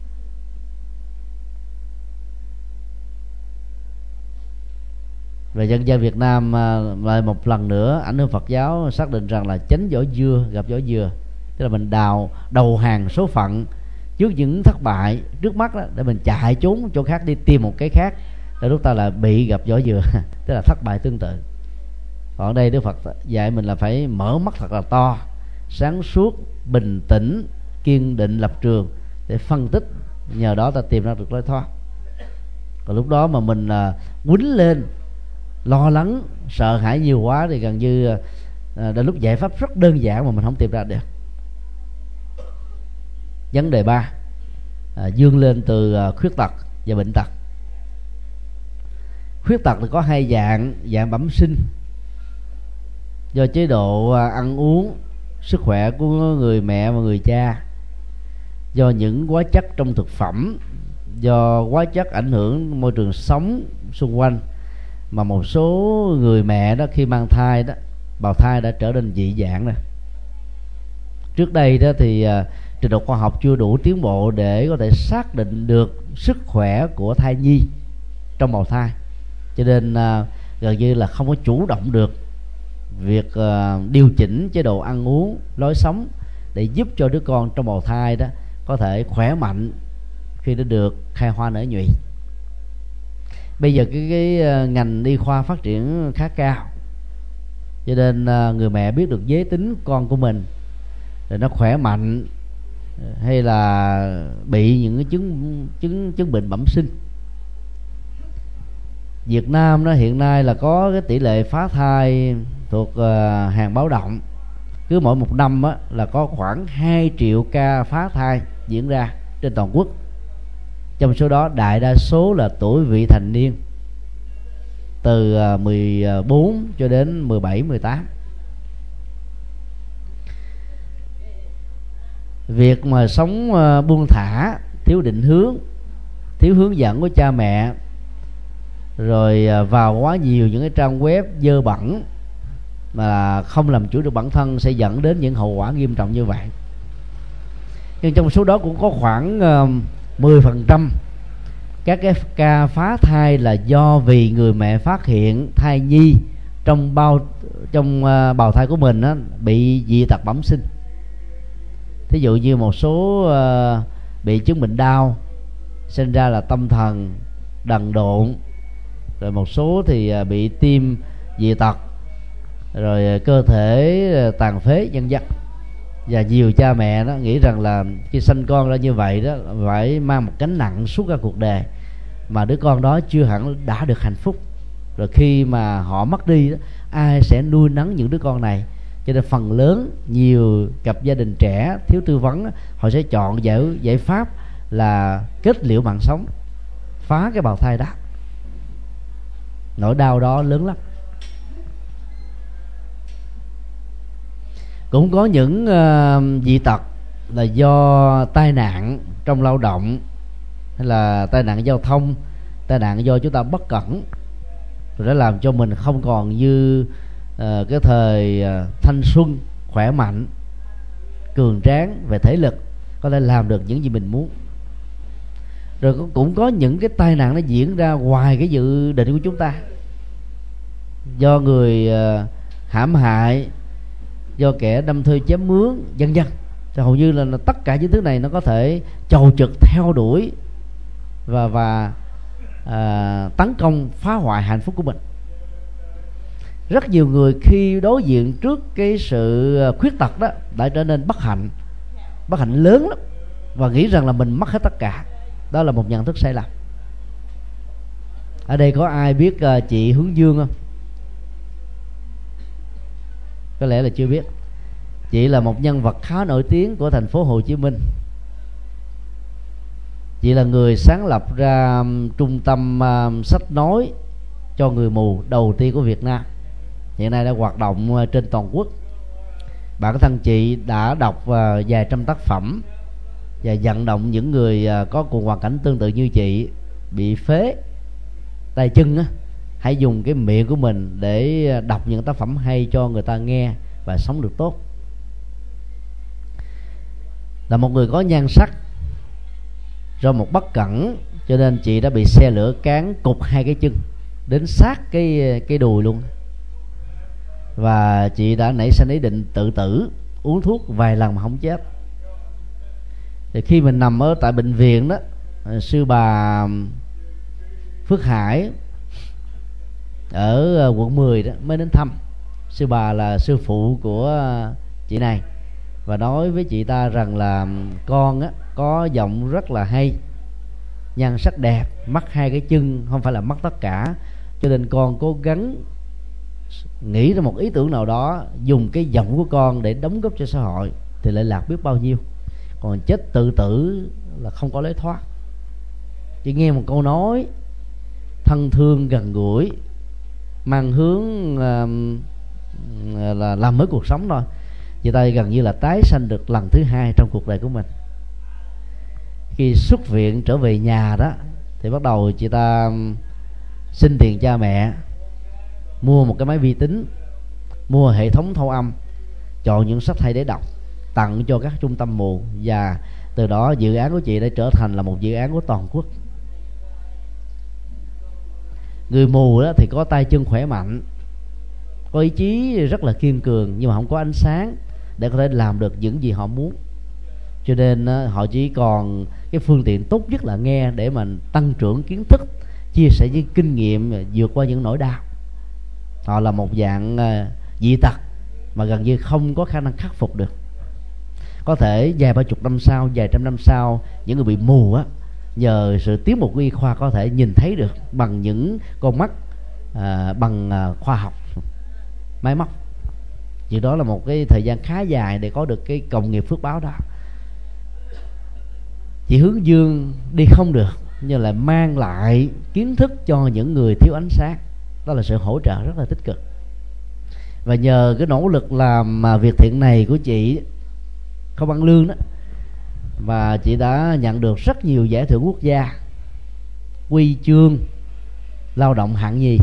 Về dân gian Việt Nam lại một lần nữa ảnh hưởng Phật giáo xác định rằng là tránh vỏ dưa gặp vỏ dừa, tức là mình đào đầu hàng số phận trước những thất bại trước mắt đó, để mình chạy trốn chỗ khác đi tìm một cái khác, để lúc ta là bị gặp vỏ dừa tức là thất bại tương tự. Còn ở đây Đức Phật dạy mình là phải mở mắt thật là to, sáng suốt, bình tĩnh, kiên định lập trường để phân tích, nhờ đó ta tìm ra được lối thoát. Còn lúc đó mà mình là quýnh lên, lo lắng, sợ hãi nhiều quá thì gần như à, đến lúc giải pháp rất đơn giản mà mình không tìm ra được. Vấn đề ba, à, vươn lên từ à, khuyết tật và bệnh tật. Khuyết tật thì có hai dạng: dạng bẩm sinh do chế độ ăn uống, sức khỏe của người mẹ và người cha, do những hóa chất trong thực phẩm, do hóa chất ảnh hưởng môi trường sống xung quanh, mà một số người mẹ đó khi mang thai đó, bào thai đã trở nên dị dạng rồi. Trước đây đó thì uh, trình độ khoa học chưa đủ tiến bộ để có thể xác định được sức khỏe của thai nhi trong bào thai, cho nên uh, gần như là không có chủ động được việc uh, điều chỉnh chế độ ăn uống, lối sống để giúp cho đứa con trong bào thai đó có thể khỏe mạnh khi nó được khai hoa nở nhụy. Bây giờ cái, cái uh, ngành y khoa phát triển khá cao, cho nên uh, người mẹ biết được giới tính con của mình, rồi nó khỏe mạnh hay là bị những cái chứng chứng chứng bệnh bẩm sinh. Việt Nam nó hiện nay là có cái tỷ lệ phá thai thuộc uh, hàng báo động. Cứ mỗi một năm á, là có khoảng hai triệu ca phá thai diễn ra trên toàn quốc. Trong số đó đại đa số là tuổi vị thành niên, từ uh, mười bốn cho đến mười bảy, mười tám. Việc mà sống uh, buông thả, thiếu định hướng, thiếu hướng dẫn của cha mẹ, rồi uh, vào quá nhiều những cái trang web dơ bẩn mà không làm chủ được bản thân sẽ dẫn đến những hậu quả nghiêm trọng như vậy. Nhưng trong số đó cũng có khoảng uh, mười phần trăm các cái ca phá thai là do vì người mẹ phát hiện thai nhi trong bao trong uh, bào thai của mình á, bị dị tật bẩm sinh. Thí dụ như một số uh, bị chứng bệnh đau, sinh ra là tâm thần đần độn, rồi một số thì uh, bị tim dị tật, rồi uh, cơ thể uh, tàn phế vân vân. Và nhiều cha mẹ đó nghĩ rằng là khi sinh con ra như vậy đó phải mang một gánh nặng suốt cả cuộc đời, mà đứa con đó chưa hẳn đã được hạnh phúc. Rồi khi mà họ mất đi đó, ai sẽ nuôi nấng những đứa con này? Cho nên phần lớn nhiều cặp gia đình trẻ thiếu tư vấn, họ sẽ chọn giải, giải pháp là kết liễu mạng sống, phá cái bào thai đó. Nỗi đau đó lớn lắm. Cũng có những uh, dị tật là do tai nạn trong lao động, hay là tai nạn giao thông, tai nạn do chúng ta bất cẩn, rồi nó làm cho mình không còn như uh, cái thời uh, thanh xuân, khỏe mạnh, cường tráng về thể lực, có thể làm được những gì mình muốn. Rồi cũng có những cái tai nạn nó diễn ra ngoài cái dự định của chúng ta, do người uh, hãm hại, do kẻ đâm thuê chém mướn, vân vân. Thì hầu như là, là tất cả những thứ này nó có thể chầu trực theo đuổi và và à, tấn công phá hoại hạnh phúc của mình. Rất nhiều người khi đối diện trước cái sự khuyết tật đó đã trở nên bất hạnh, bất hạnh lớn lắm, và nghĩ rằng là mình mất hết tất cả. Đó là một nhận thức sai lầm. Ở đây có ai biết uh, chị Hướng Dương không? Có lẽ là chưa biết. Chị là một nhân vật khá nổi tiếng của thành phố Hồ Chí Minh. Chị là người sáng lập ra um, trung tâm um, sách nói cho người mù đầu tiên của Việt Nam. Hiện nay đã hoạt động uh, trên toàn quốc. Bản thân chị đã đọc uh, vài trăm tác phẩm và vận động những người uh, có cùng hoàn cảnh tương tự như chị, bị phế tay chân á, hãy dùng cái miệng của mình để đọc những tác phẩm hay cho người ta nghe và sống được tốt. Là một người có nhan sắc, do một bất cẩn cho nên chị đã bị xe lửa cán cụt hai cái chân đến sát cái cái đùi luôn, và chị đã nảy sinh ý định tự tử, uống thuốc vài lần mà không chết. Thì khi mình nằm ở tại bệnh viện đó, sư bà Phước Hải ở quận mười đó mới đến thăm. Sư bà là sư phụ của chị này và nói với chị ta rằng là con á, có giọng rất là hay, nhan sắc đẹp, mất hai cái chân không phải là mất tất cả, cho nên con cố gắng nghĩ ra một ý tưởng nào đó, dùng cái giọng của con để đóng góp cho xã hội thì lại lạc biết bao nhiêu. Còn chết tự tử là không có lối thoát. Chỉ nghe một câu nói thân thương gần gũi, mang hướng uh, là làm mới cuộc sống thôi, chị ta gần như là tái sanh được lần thứ hai trong cuộc đời của mình. Khi xuất viện trở về nhà đó thì bắt đầu chị ta xin tiền cha mẹ, mua một cái máy vi tính, mua hệ thống thu âm, chọn những sách hay để đọc, tặng cho các trung tâm mù, và từ đó dự án của chị đã trở thành là một dự án của toàn quốc. Người mù đó thì có tay chân khỏe mạnh, có ý chí rất là kiên cường, nhưng mà không có ánh sáng để có thể làm được những gì họ muốn. Cho nên họ chỉ còn cái phương tiện tốt nhất là nghe để mà tăng trưởng kiến thức, chia sẻ những kinh nghiệm vượt qua những nỗi đau. Họ là một dạng dị tật mà gần như không có khả năng khắc phục được. Có thể vài ba chục năm sau, vài trăm năm sau, những người bị mù á, nhờ sự tiến bộ của y khoa có thể nhìn thấy được bằng những con mắt à, bằng à, khoa học, máy móc. Vì đó là một cái thời gian khá dài để có được cái cộng nghiệp phước báo đó. Chỉ hướng dương đi không được, nhưng lại mang lại kiến thức cho những người thiếu ánh sáng. Đó là sự hỗ trợ rất là tích cực. Và nhờ cái nỗ lực làm việc thiện này của chị không ăn lương đó, và chị đã nhận được rất nhiều giải thưởng quốc gia, huy chương lao động hạng nhì,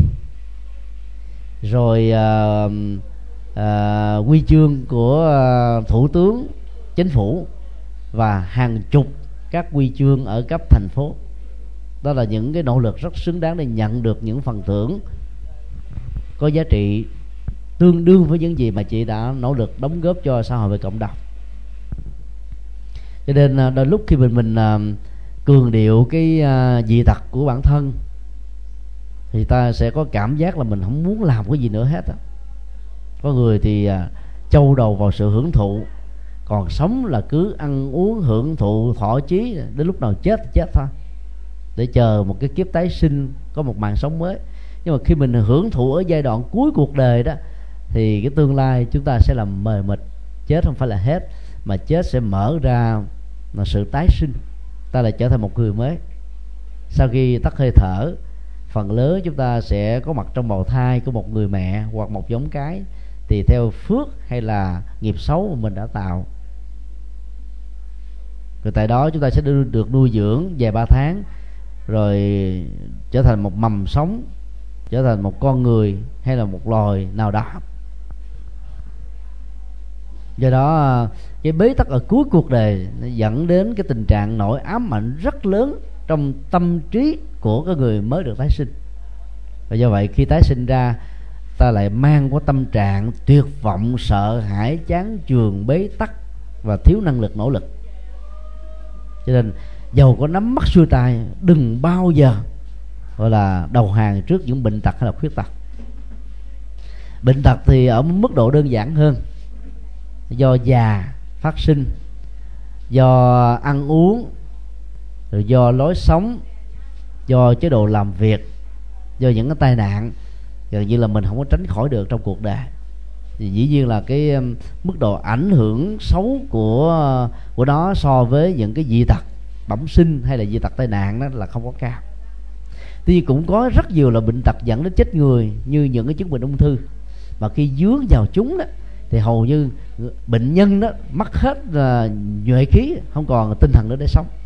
rồi uh, uh, huy chương của uh, thủ tướng chính phủ, và hàng chục các huy chương ở cấp thành phố. Đó là những cái nỗ lực rất xứng đáng để nhận được những phần thưởng có giá trị tương đương với những gì mà chị đã nỗ lực đóng góp cho xã hội và cộng đồng. Cho nên đôi lúc khi mình mình uh, cường điệu cái uh, dị tật của bản thân thì ta sẽ có cảm giác là mình không muốn làm cái gì nữa hết á. Có người thì uh, châu đầu vào sự hưởng thụ, còn sống là cứ ăn uống hưởng thụ thỏa chí, đến lúc nào chết thì chết thôi, để chờ một cái kiếp tái sinh, có một mạng sống mới. Nhưng mà khi mình hưởng thụ ở giai đoạn cuối cuộc đời đó thì cái tương lai chúng ta sẽ làm mờ mịt. Chết không phải là hết, mà chết sẽ mở ra là sự tái sinh, ta lại trở thành một người mới. Sau khi tắt hơi thở, phần lớn chúng ta sẽ có mặt trong bào thai của một người mẹ hoặc một giống cái, tùy theo phước hay là nghiệp xấu mà mình đã tạo. Rồi tại đó chúng ta sẽ được nuôi dưỡng vài ba tháng, rồi trở thành một mầm sống, trở thành một con người hay là một loài nào đó. Do đó cái bế tắc ở cuối cuộc đời nó dẫn đến cái tình trạng nỗi ám ảnh rất lớn trong tâm trí của cái người mới được tái sinh. Và do vậy khi tái sinh ra, ta lại mang có tâm trạng tuyệt vọng, sợ hãi, chán chường, bế tắc và thiếu năng lực nỗ lực. Cho nên dầu có nắm mắt xuôi tay, đừng bao giờ gọi là đầu hàng trước những bệnh tật hay là khuyết tật. Bệnh tật thì ở mức độ đơn giản hơn, do già phát sinh, do ăn uống, rồi do lối sống, do chế độ làm việc, do những cái tai nạn gần như là mình không có tránh khỏi được trong cuộc đời. Thì dĩ nhiên là cái um, mức độ ảnh hưởng xấu của của nó so với những cái dị tật bẩm sinh hay là dị tật tai nạn đó là không có cao. Tuy nhiên cũng có rất nhiều là bệnh tật dẫn đến chết người, như những cái chứng bệnh ung thư, mà khi dướng vào chúng đó thì hầu như bệnh nhân đó mất hết uh, nhuệ khí, không còn tinh thần nữa để sống.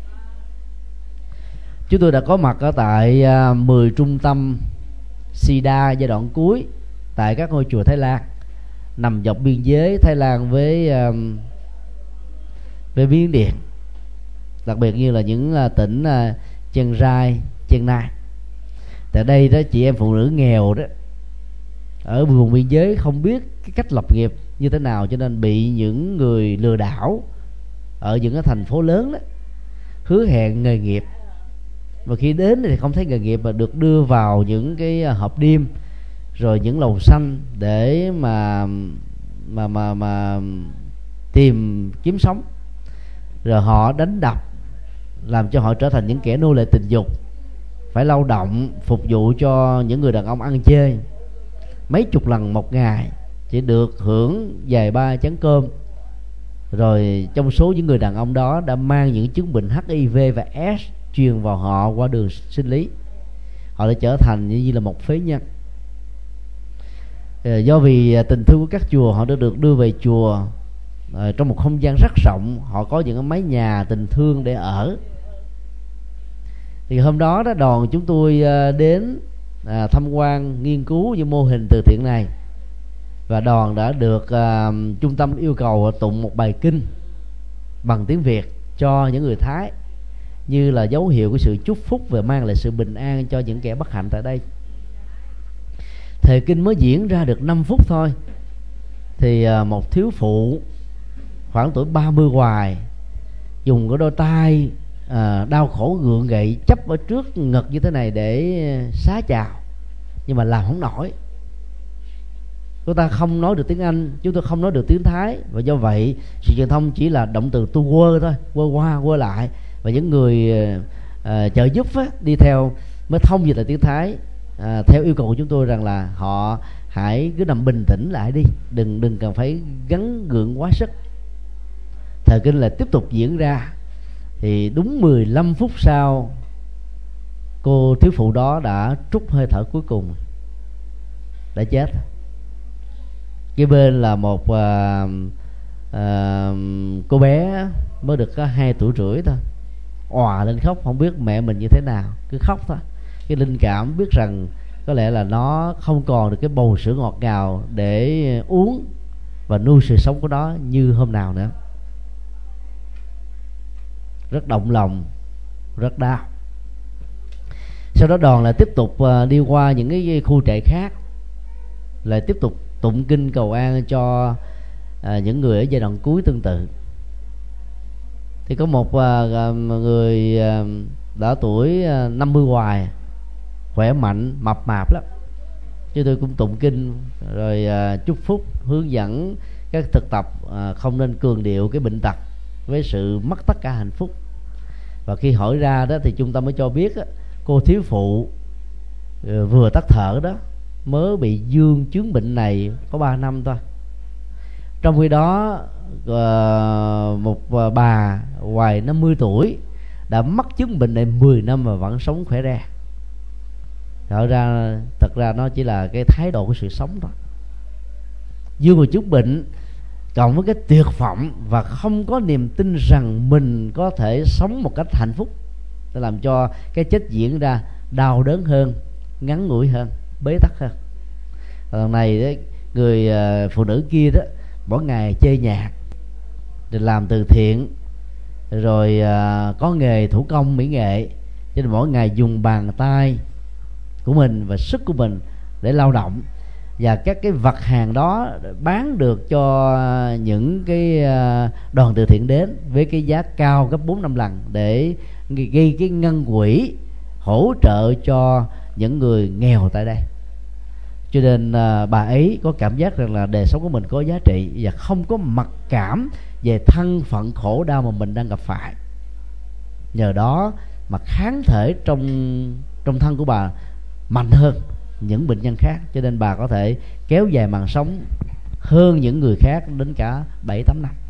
Chúng tôi đã có mặt ở tại uh, mười trung tâm SIDA giai đoạn cuối tại các ngôi chùa Thái Lan nằm dọc biên giới Thái Lan với uh, với Miến Điện, đặc biệt như là những uh, tỉnh uh, Chiang Rai, Chiang Nai. Tại đây đó, chị em phụ nữ nghèo đó ở vùng biên giới không biết cái cách lập nghiệp như thế nào, cho nên bị những người lừa đảo ở những cái thành phố lớn đó hứa hẹn nghề nghiệp, và khi đến thì không thấy nghề nghiệp, mà được đưa vào những cái hộp đêm rồi những lầu xanh để mà mà mà mà tìm kiếm sống. Rồi họ đánh đập, làm cho họ trở thành những kẻ nô lệ tình dục, phải lao động phục vụ cho những người đàn ông ăn chơi mấy chục lần một ngày, chỉ được hưởng vài ba chén cơm. Rồi trong số những người đàn ông đó đã mang những chứng bệnh H I V và AIDS truyền vào họ qua đường sinh lý. họ đã trở thành như là một phế nhân. Do vì tình thương của các chùa, họ đã được đưa về chùa à, trong một không gian rất rộng, họ có những cái mái nhà tình thương để ở. Thì hôm đó đó đoàn chúng tôi đến à, tham quan nghiên cứu những mô hình từ thiện này, và đoàn đã được à, trung tâm yêu cầu tụng một bài kinh bằng tiếng Việt cho những người Thái, như là dấu hiệu của sự chúc phúc và mang lại sự bình an cho những kẻ bất hạnh tại đây. Thời kinh mới diễn ra được năm phút thôi, thì à, một thiếu phụ khoảng tuổi ba mươi hoài, dùng cái đôi tay à, đau khổ gượng gậy chấp ở trước ngực như thế này để xá chào, nhưng mà làm không nổi. Chúng ta không nói được tiếng Anh, chúng tôi không nói được tiếng Thái, và do vậy sự truyền thông chỉ là động từ tu quơ thôi, quơ qua quơ lại, và những người à, trợ giúp á, đi theo mới thông dịch lại tiếng Thái à, theo yêu cầu của chúng tôi rằng là họ hãy cứ nằm bình tĩnh lại đi, đừng đừng cần phải gắng gượng quá sức. Thời kinh lại tiếp tục diễn ra, thì đúng mười lăm phút sau, cô thiếu phụ đó đã trút hơi thở cuối cùng, đã chết. Kế bên là một à, à, cô bé mới được có hai tuổi rưỡi thôi, òa lên khóc, không biết mẹ mình như thế nào, cứ khóc thôi. Cái linh cảm biết rằng có lẽ là nó không còn được cái bầu sữa ngọt ngào để uống và nuôi sự sống của nó như hôm nào nữa. Rất động lòng, rất đau. Sau đó đoàn lại tiếp tục đi qua những cái khu trại khác, lại tiếp tục tụng kinh cầu an cho à, những người ở giai đoạn cuối tương tự. Thì có một à, người à, đã tuổi à, năm mươi hoài, khỏe mạnh, mập mạp lắm. Chứ tôi cũng tụng kinh rồi à, chúc phúc, hướng dẫn các thực tập à, không nên cường điệu cái bệnh tật với sự mất tất cả hạnh phúc. Và khi hỏi ra đó thì trung tâm mới cho biết á, cô thiếu phụ vừa tắt thở đó mới bị dương chứng bệnh này có ba năm thôi. Trong khi đó một bà ngoài năm mươi tuổi đã mắc chứng bệnh này mười năm và vẫn sống khỏe re. Thật ra thật ra nó chỉ là cái thái độ của sự sống thôi. Dương một chút bệnh cộng với cái tuyệt vọng và không có niềm tin rằng mình có thể sống một cách hạnh phúc, nó làm cho cái chết diễn ra đau đớn hơn, ngắn ngủi hơn, bế tắc hơn. Lần này đấy, người phụ nữ kia đó mỗi ngày chơi nhạc, rồi làm từ thiện, rồi có nghề thủ công mỹ nghệ, cho nên mỗi ngày dùng bàn tay của mình và sức của mình để lao động, và các cái vật hàng đó bán được cho những cái đoàn từ thiện đến với cái giá cao gấp bốn năm lần để gây cái ngân quỹ hỗ trợ cho những người nghèo tại đây. Cho nên bà ấy có cảm giác rằng là đời sống của mình có giá trị và không có mặc cảm về thân phận khổ đau mà mình đang gặp phải. Nhờ đó mà kháng thể trong trong thân của bà mạnh hơn những bệnh nhân khác, cho nên bà có thể kéo dài mạng sống hơn những người khác đến cả bảy tám năm.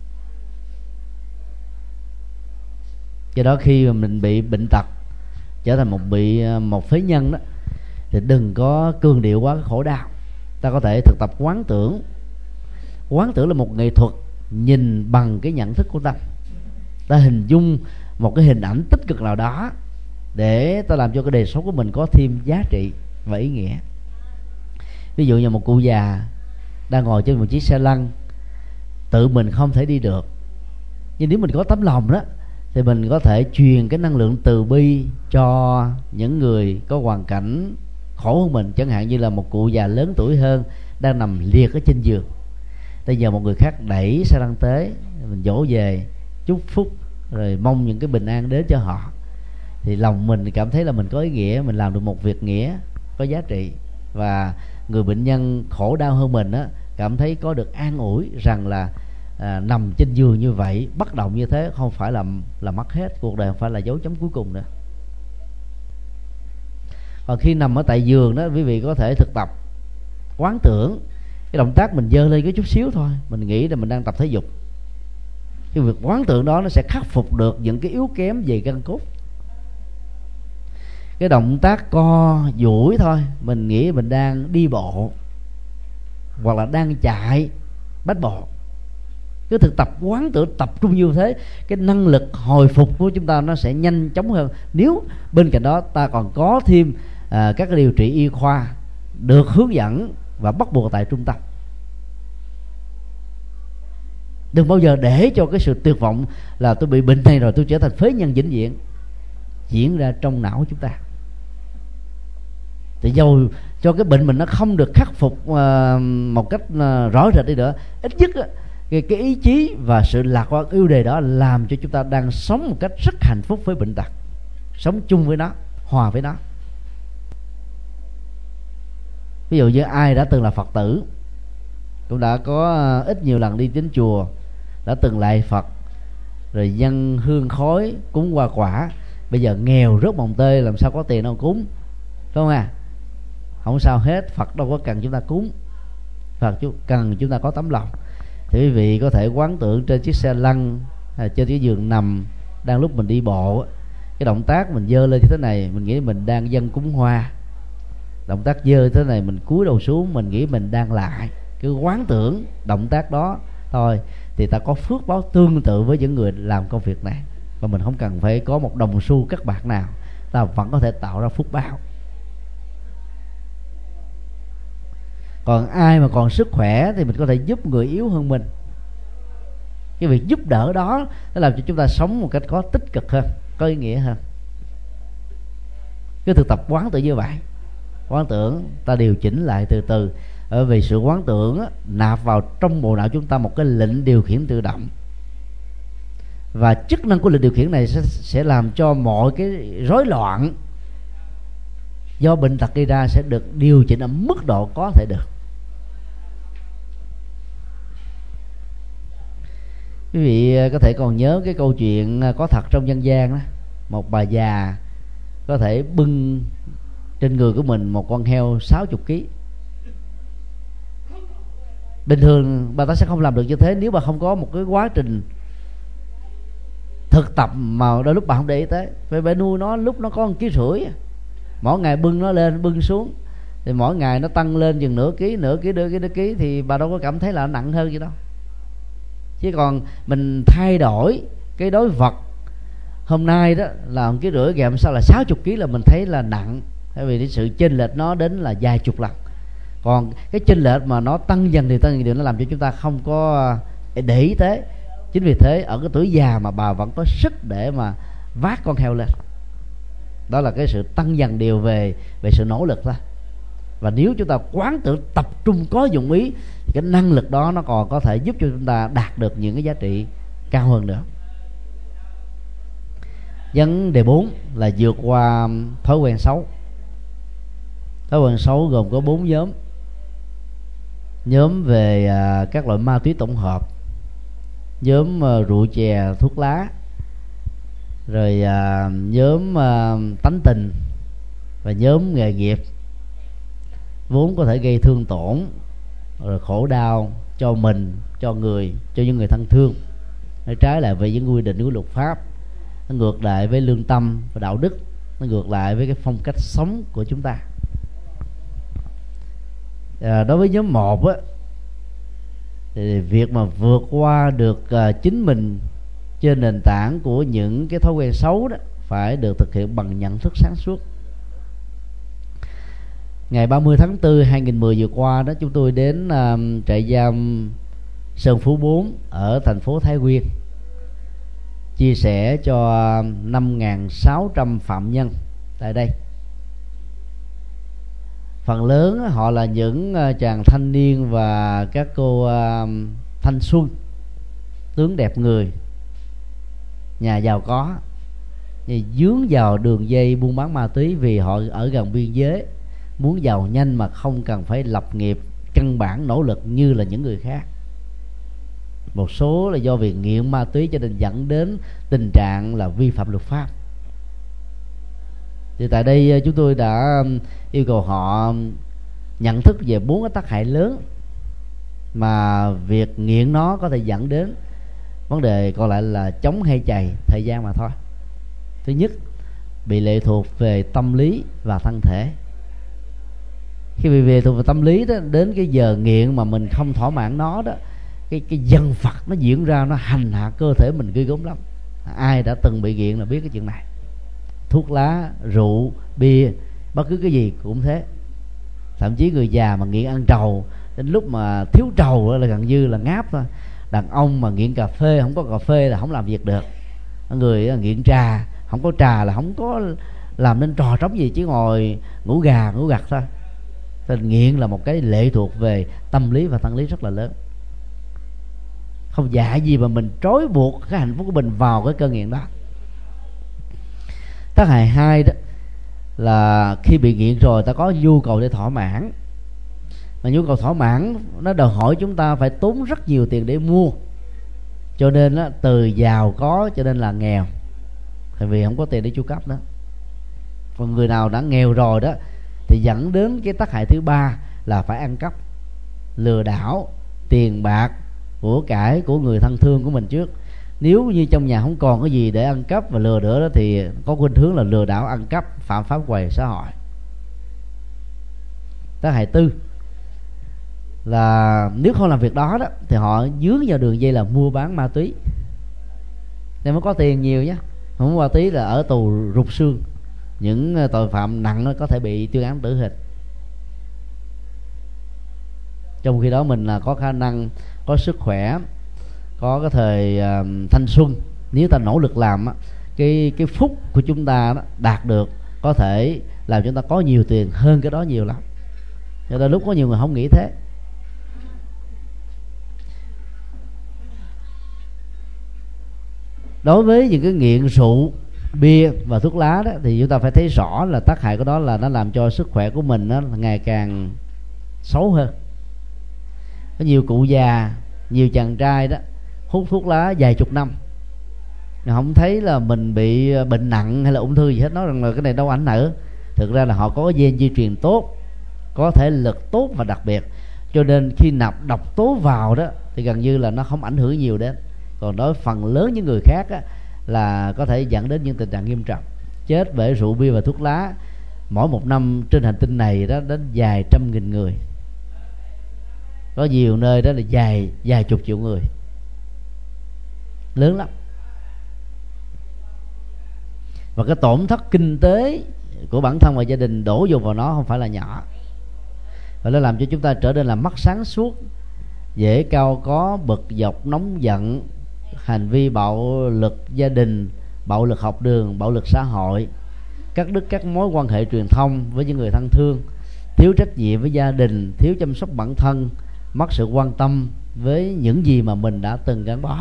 Do đó khi mà mình bị bệnh tật, trở thành một bị một phế nhân đó, thì đừng có cương điệu quá khổ đau. Ta có thể thực tập quán tưởng. Quán tưởng là một nghệ thuật nhìn bằng cái nhận thức của ta. Ta hình dung một cái hình ảnh tích cực nào đó để ta làm cho cái đời sống của mình có thêm giá trị và ý nghĩa. Ví dụ như một cụ già đang ngồi trên một chiếc xe lăn, tự mình không thể đi được, nhưng nếu mình có tấm lòng đó thì mình có thể truyền cái năng lượng từ bi cho những người có hoàn cảnh khổ hơn mình. Chẳng hạn như là một cụ già lớn tuổi hơn đang nằm liệt ở trên giường, bây giờ một người khác đẩy xe lăn tới, mình dỗ về chúc phúc rồi mong những cái bình an đến cho họ, thì lòng mình cảm thấy là mình có ý nghĩa, mình làm được một việc nghĩa có giá trị, và người bệnh nhân khổ đau hơn mình á cảm thấy có được an ủi rằng là à, nằm trên giường như vậy, bất động như thế không phải là là mất hết, cuộc đời không phải là dấu chấm cuối cùng nữa. Còn khi nằm ở tại giường đó, quý vị có thể thực tập quán tưởng. Cái động tác mình giơ lên cái chút xíu thôi, mình nghĩ là mình đang tập thể dục. Cái việc quán tưởng đó nó sẽ khắc phục được những cái yếu kém về gân cốt. cái động tác co duỗi thôi mình nghĩ mình đang đi bộ hoặc là đang chạy bách bộ. Cứ thực tập quán tưởng tập trung như thế, cái năng lực hồi phục của chúng ta nó sẽ nhanh chóng hơn. Nếu bên cạnh đó ta còn có thêm à, các cái điều trị y khoa được hướng dẫn và bắt buộc tại trung tâm. Đừng bao giờ để cho cái sự tuyệt vọng là tôi bị bệnh này rồi tôi trở thành phế nhân vĩnh viễn diễn ra trong não chúng ta. Thì dầu cho cái bệnh mình nó không được khắc phục uh, một cách uh, rõ rệt đi nữa, ít nhất uh, cái, cái ý chí và sự lạc quan ưu đề đó làm cho chúng ta đang sống một cách rất hạnh phúc với bệnh tật, sống chung với nó, hòa với nó. Ví dụ như ai đã từng là Phật tử, cũng đã có ít nhiều lần đi đến chùa, đã từng lạy Phật, rồi dâng hương khói cúng hoa quả, bây giờ nghèo rớt mồng tơi làm sao có tiền đâu cúng, phải không à? Không sao hết, Phật đâu có cần chúng ta cúng, Phật cần chúng ta có tấm lòng. Thì quý vị có thể quán tưởng trên chiếc xe lăn, à, trên cái giường nằm, đang lúc mình đi bộ, cái động tác mình giơ lên như thế này mình nghĩ mình đang dâng cúng hoa, động tác giơ thế này mình cúi đầu xuống mình nghĩ mình đang lại. Cứ quán tưởng động tác đó thôi thì ta có phước báo tương tự với những người làm công việc này, và mình không cần phải có một đồng xu cắt bạc nào, ta vẫn có thể tạo ra phước báo. Còn ai mà còn sức khỏe thì mình có thể giúp người yếu hơn mình. Cái việc giúp đỡ đó nó làm cho chúng ta sống một cách có tích cực hơn, có ý nghĩa hơn. Cứ thực tập quán tưởng như vậy, quán tưởng ta điều chỉnh lại từ từ. Bởi vì sự quán tưởng á, nạp vào trong bộ não chúng ta một cái lệnh điều khiển tự động, và chức năng của lệnh điều khiển này sẽ, sẽ làm cho mọi cái rối loạn do bệnh tật gây ra sẽ được điều chỉnh ở mức độ có thể được. Quý vị có thể còn nhớ cái câu chuyện có thật trong dân gian đó. Một bà già có thể bưng trên người của mình một con heo sáu mươi ký. Bình thường bà ta sẽ không làm được như thế nếu bà không có một cái quá trình thực tập mà đôi lúc bà không để ý tới. Phải bà nuôi nó lúc nó có một ký rưỡi, mỗi ngày bưng nó lên bưng xuống, thì mỗi ngày nó tăng lên chừng nửa ký nửa ký nửa ký nửa ký thì bà đâu có cảm thấy là nó nặng hơn gì đâu. Chứ còn mình thay đổi cái đối vật, hôm nay đó là một ký rưỡi, ngày hôm sau là sáu mươi ký là mình thấy là nặng, bởi vì cái sự chênh lệch nó đến là vài chục lần. Còn cái chênh lệch mà nó tăng dần thì tăng dần, nó làm cho chúng ta không có để ý tới. Chính vì thế ở cái tuổi già mà bà vẫn có sức để mà vác con heo lên. Đó là cái sự tăng dần điều về về sự nỗ lực thôi. Và nếu chúng ta quán tưởng tập trung có dụng ý thì cái năng lực đó nó còn có thể giúp cho chúng ta đạt được những cái giá trị cao hơn nữa. Vấn đề bốn là vượt qua thói quen xấu. Thói quen xấu gồm có bốn nhóm. Nhóm về à, các loại ma túy tổng hợp, nhóm à, rượu chè thuốc lá, rồi à, nhóm à, tánh tình, và nhóm nghề nghiệp, vốn có thể gây thương tổn rồi khổ đau cho mình, cho người, cho những người thân thương. Nó trái lại với những quy định của luật pháp, nó ngược lại với lương tâm và đạo đức, nó ngược lại với cái phong cách sống của chúng ta. À, đối với nhóm một á, thì việc mà vượt qua được à, chính mình trên nền tảng của những cái thói quen xấu đó phải được thực hiện bằng nhận thức sáng suốt. Ngày ba mươi tháng tư hai nghìn mười vừa qua đó, chúng tôi đến à, trại giam Sơn Phú bốn ở thành phố Thái Nguyên, chia sẻ cho năm nghìn sáu trăm phạm nhân tại đây. Phần lớn họ là những chàng thanh niên và các cô uh, thanh xuân, tướng đẹp người, nhà giàu có, dướng vào đường dây buôn bán ma túy vì họ ở gần biên giới, muốn giàu nhanh mà không cần phải lập nghiệp căn bản nỗ lực như là những người khác. Một số là do việc nghiện ma túy cho nên dẫn đến tình trạng là vi phạm luật pháp. Thì tại đây chúng tôi đã yêu cầu họ nhận thức về bốn cái tác hại lớn mà việc nghiện nó có thể dẫn đến. Vấn đề còn lại là chống hay chày thời gian mà thôi. Thứ nhất bị lệ thuộc về tâm lý và thân thể. Khi bị lệ thuộc về tâm lý đó, đến cái giờ nghiện mà mình không thỏa mãn nó đó, cái cái dân Phật nó diễn ra, nó hành hạ cơ thể mình ghê gớm lắm. Ai đã từng bị nghiện là biết cái chuyện này. Thuốc lá, rượu, bia, bất cứ cái gì cũng thế. Thậm chí người già mà nghiện ăn trầu, đến lúc mà thiếu trầu là gần như là ngáp thôi. Đàn ông mà nghiện cà phê, không có cà phê là không làm việc được. Người nghiện trà, không có trà là không có làm nên trò trống gì, chỉ ngồi ngủ gà ngủ gật thôi. Nên nghiện là một cái lệ thuộc về tâm lý và thân lý rất là lớn. Không dạy gì mà mình trói buộc cái hạnh phúc của mình vào cái cơn nghiện đó. Tác hại hai đó là khi bị nghiện rồi ta có nhu cầu để thỏa mãn, mà nhu cầu thỏa mãn nó đòi hỏi chúng ta phải tốn rất nhiều tiền để mua. Cho nên đó, từ giàu có cho nên là nghèo, tại vì không có tiền để chu cấp đó. Còn người nào đã nghèo rồi đó thì dẫn đến cái tác hại thứ ba là phải ăn cắp, lừa đảo tiền bạc, của cải của người thân thương của mình trước. Nếu như trong nhà không còn cái gì để ăn cắp và lừa nữa đó thì có khuynh hướng là lừa đảo, ăn cắp, phạm pháp ngoài xã hội. Tác hại tư là nếu không làm việc đó đó thì họ dướng vào đường dây là mua bán ma túy, nên mới có tiền nhiều nhé. Không có ma túy là ở tù rụt xương. Những tội phạm nặng có thể bị tuyên án tử hình. Trong khi đó mình là có khả năng, có sức khỏe, có cái thời uh, thanh xuân, nếu ta nỗ lực làm á, cái cái phúc của chúng ta đó, đạt được có thể làm chúng ta có nhiều tiền hơn cái đó nhiều lắm. Cho nên lúc có nhiều người không nghĩ thế. Đối với những cái nghiện rượu, bia và thuốc lá đó thì chúng ta phải thấy rõ là tác hại của đó là nó làm cho sức khỏe của mình nó ngày càng xấu hơn. Có nhiều cụ già, nhiều chàng trai đó hút thuốc lá vài chục năm, không thấy là mình bị bệnh nặng hay là ung thư gì hết, nói rằng là cái này đâu ảnh hưởng. Thực ra là họ có gen di truyền tốt, có thể lực tốt và đặc biệt, cho nên khi nạp độc tố vào đó thì gần như là nó không ảnh hưởng nhiều đến. Còn đối với phần lớn những người khác á, là có thể dẫn đến những tình trạng nghiêm trọng, chết bởi rượu bia và thuốc lá. Mỗi một năm trên hành tinh này đó đến vài trăm nghìn người, có nhiều nơi đó là vài vài chục triệu người, lớn lắm. Và cái tổn thất kinh tế của bản thân và gia đình đổ dồn vào nó không phải là nhỏ, và nó làm cho chúng ta trở nên là mất sáng suốt, dễ cao có, bực dọc, nóng giận, hành vi bạo lực gia đình, bạo lực học đường, bạo lực xã hội, cắt đứt các mối quan hệ truyền thông với những người thân thương, thiếu trách nhiệm với gia đình, thiếu chăm sóc bản thân, mất sự quan tâm với những gì mà mình đã từng gắn bó.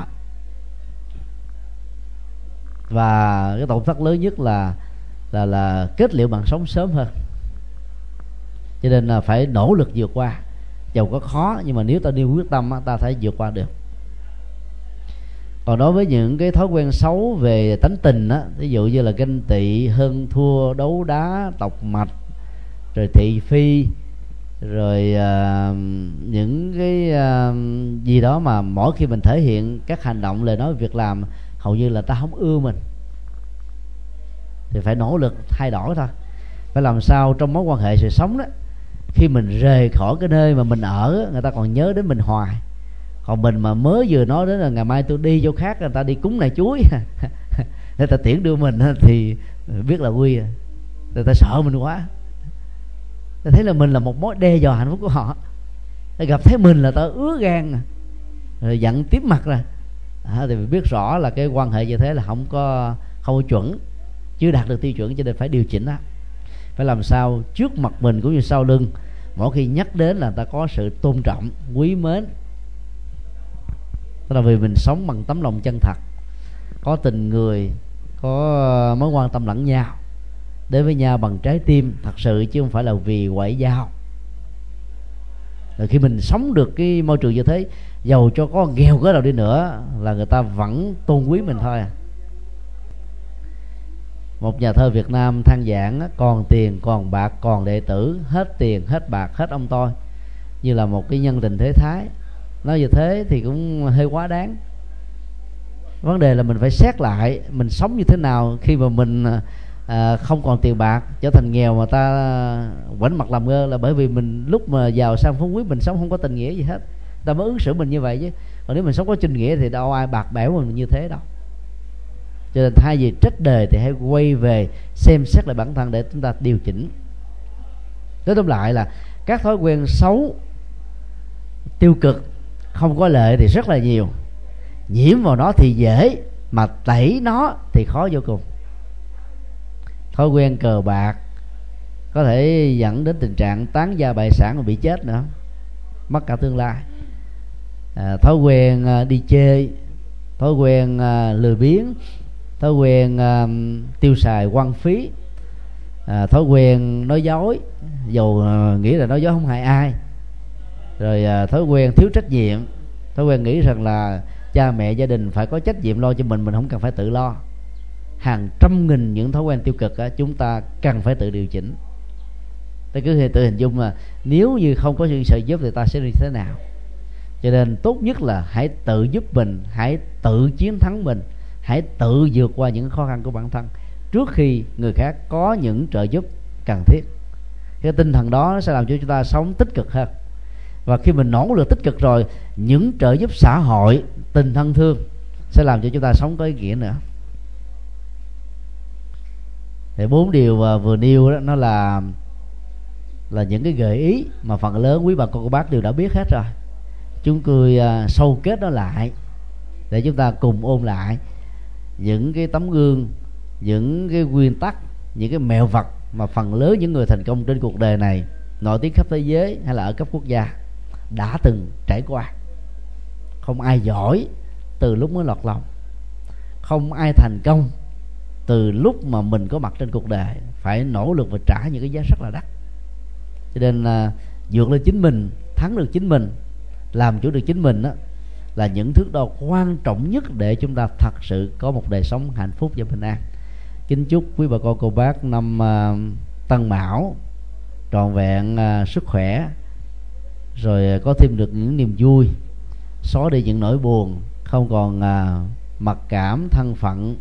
Và cái tổn thất lớn nhất là là là kết liễu bằng sống sớm hơn. Cho nên là phải nỗ lực vượt qua, dầu có khó nhưng mà nếu ta nêu quyết tâm ta phải vượt qua được. Còn đối với những cái thói quen xấu về tánh tình á, ví dụ như là ganh tị, hơn thua, đấu đá, tọc mạch, rồi thị phi, rồi uh, những cái uh, gì đó mà mỗi khi mình thể hiện các hành động, lời nói, việc làm hầu như là ta không ưa mình, thì phải nỗ lực thay đổi thôi. Phải làm sao trong mối quan hệ sự sống đó, khi mình rời khỏi cái nơi mà mình ở, người ta còn nhớ đến mình hoài. Còn mình mà mới vừa nói đến là ngày mai tôi đi chỗ khác, người ta đi cúng này chuối người ta tiễn đưa mình thì biết là quy, người ta sợ mình quá, ta thấy là mình là một mối đe dọa hạnh phúc của họ. Ta gặp thấy mình là ta ứa gan rồi giận tím mặt ra, à, thì mình biết rõ là cái quan hệ như thế là không có không có chuẩn, chưa đạt được tiêu chuẩn, cho nên phải điều chỉnh đó. Phải làm sao trước mặt mình cũng như sau lưng, mỗi khi nhắc đến là ta có sự tôn trọng, quý mến. Đó là vì mình sống bằng tấm lòng chân thật, có tình người, có mối quan tâm lẫn nhau, đến với nhau bằng trái tim thật sự, chứ không phải là vì ngoại giao. Rồi khi mình sống được cái môi trường như thế, dầu cho có nghèo cỡ nào đi nữa là người ta vẫn tôn quý mình thôi à. Một nhà thơ Việt Nam than vãn: còn tiền, còn bạc, còn đệ tử, hết tiền, hết bạc, hết ông tôi, như là một cái nhân tình thế thái. Nói như thế thì cũng hơi quá đáng. Vấn đề là mình phải xét lại mình sống như thế nào khi mà mình à, không còn tiền bạc, trở thành nghèo mà ta quánh mặt làm ngơ, là bởi vì mình lúc mà giàu sang phú quý mình sống không có tình nghĩa gì hết, ta mới ứng xử mình như vậy chứ. Còn nếu mình sống có tình nghĩa thì đâu ai bạc bẽo mình như thế đâu. Cho nên thay vì trách đời thì hãy quay về xem xét lại bản thân để chúng ta điều chỉnh. Nói tóm lại là các thói quen xấu tiêu cực không có lợi thì rất là nhiều, nhiễm vào nó thì dễ, mà tẩy nó thì khó vô cùng. Thói quen cờ bạc có thể dẫn đến tình trạng tán gia bại sản và bị chết nữa, mất cả tương lai. À, thói quen à, đi chơi, thói quen à, lười biếng, thói quen à, tiêu xài quăng phí, à, thói quen nói dối dù à, nghĩ là nói dối không hại ai, rồi à, thói quen thiếu trách nhiệm, thói quen nghĩ rằng là cha mẹ gia đình phải có trách nhiệm lo cho mình, mình không cần phải tự lo. Hàng trăm nghìn những thói quen tiêu cực á, chúng ta cần phải tự điều chỉnh. Ta cứ tự hình dung là nếu như không có sự trợ giúp thì ta sẽ như thế nào. Cho nên tốt nhất là hãy tự giúp mình, hãy tự chiến thắng mình, hãy tự vượt qua những khó khăn của bản thân trước khi người khác có những trợ giúp cần thiết. Cái tinh thần đó sẽ làm cho chúng ta sống tích cực hơn. Và khi mình nỗ lực tích cực rồi, những trợ giúp xã hội, tình thân thương sẽ làm cho chúng ta sống có ý nghĩa nữa. Thì bốn điều vừa nêu đó nó là là những cái gợi ý mà phần lớn quý bà con cô bác đều đã biết hết rồi. Chúng tôi uh, sâu kết nó lại để chúng ta cùng ôn lại những cái tấm gương, những cái nguyên tắc, những cái mẹo vật mà phần lớn những người thành công trên cuộc đời này, nổi tiếng khắp thế giới hay là ở cấp quốc gia, đã từng trải qua. Không ai giỏi từ lúc mới lọt lòng, không ai thành công từ lúc mà mình có mặt trên cuộc đời, phải nỗ lực và trả những cái giá rất là đắt. Cho nên là vượt lên chính mình, thắng được chính mình, làm chủ được chính mình đó, là những thước đo quan trọng nhất để chúng ta thật sự có một đời sống hạnh phúc và bình an. Kính chúc quý bà con cô bác năm uh, Tân Mão trọn vẹn uh, sức khỏe, rồi có thêm được những niềm vui, xóa đi những nỗi buồn, không còn uh, mặc cảm, thân phận,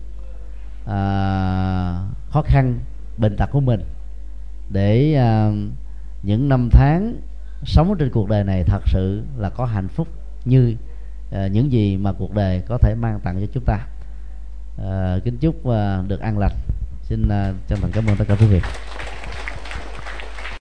uh, khó khăn, bệnh tật của mình, để uh, những năm tháng sống trên cuộc đời này thật sự là có hạnh phúc như uh, những gì mà cuộc đời có thể mang tặng cho chúng ta. Uh, kính chúc uh, được an lành. Xin uh, chân thành cảm ơn tất cả quý vị.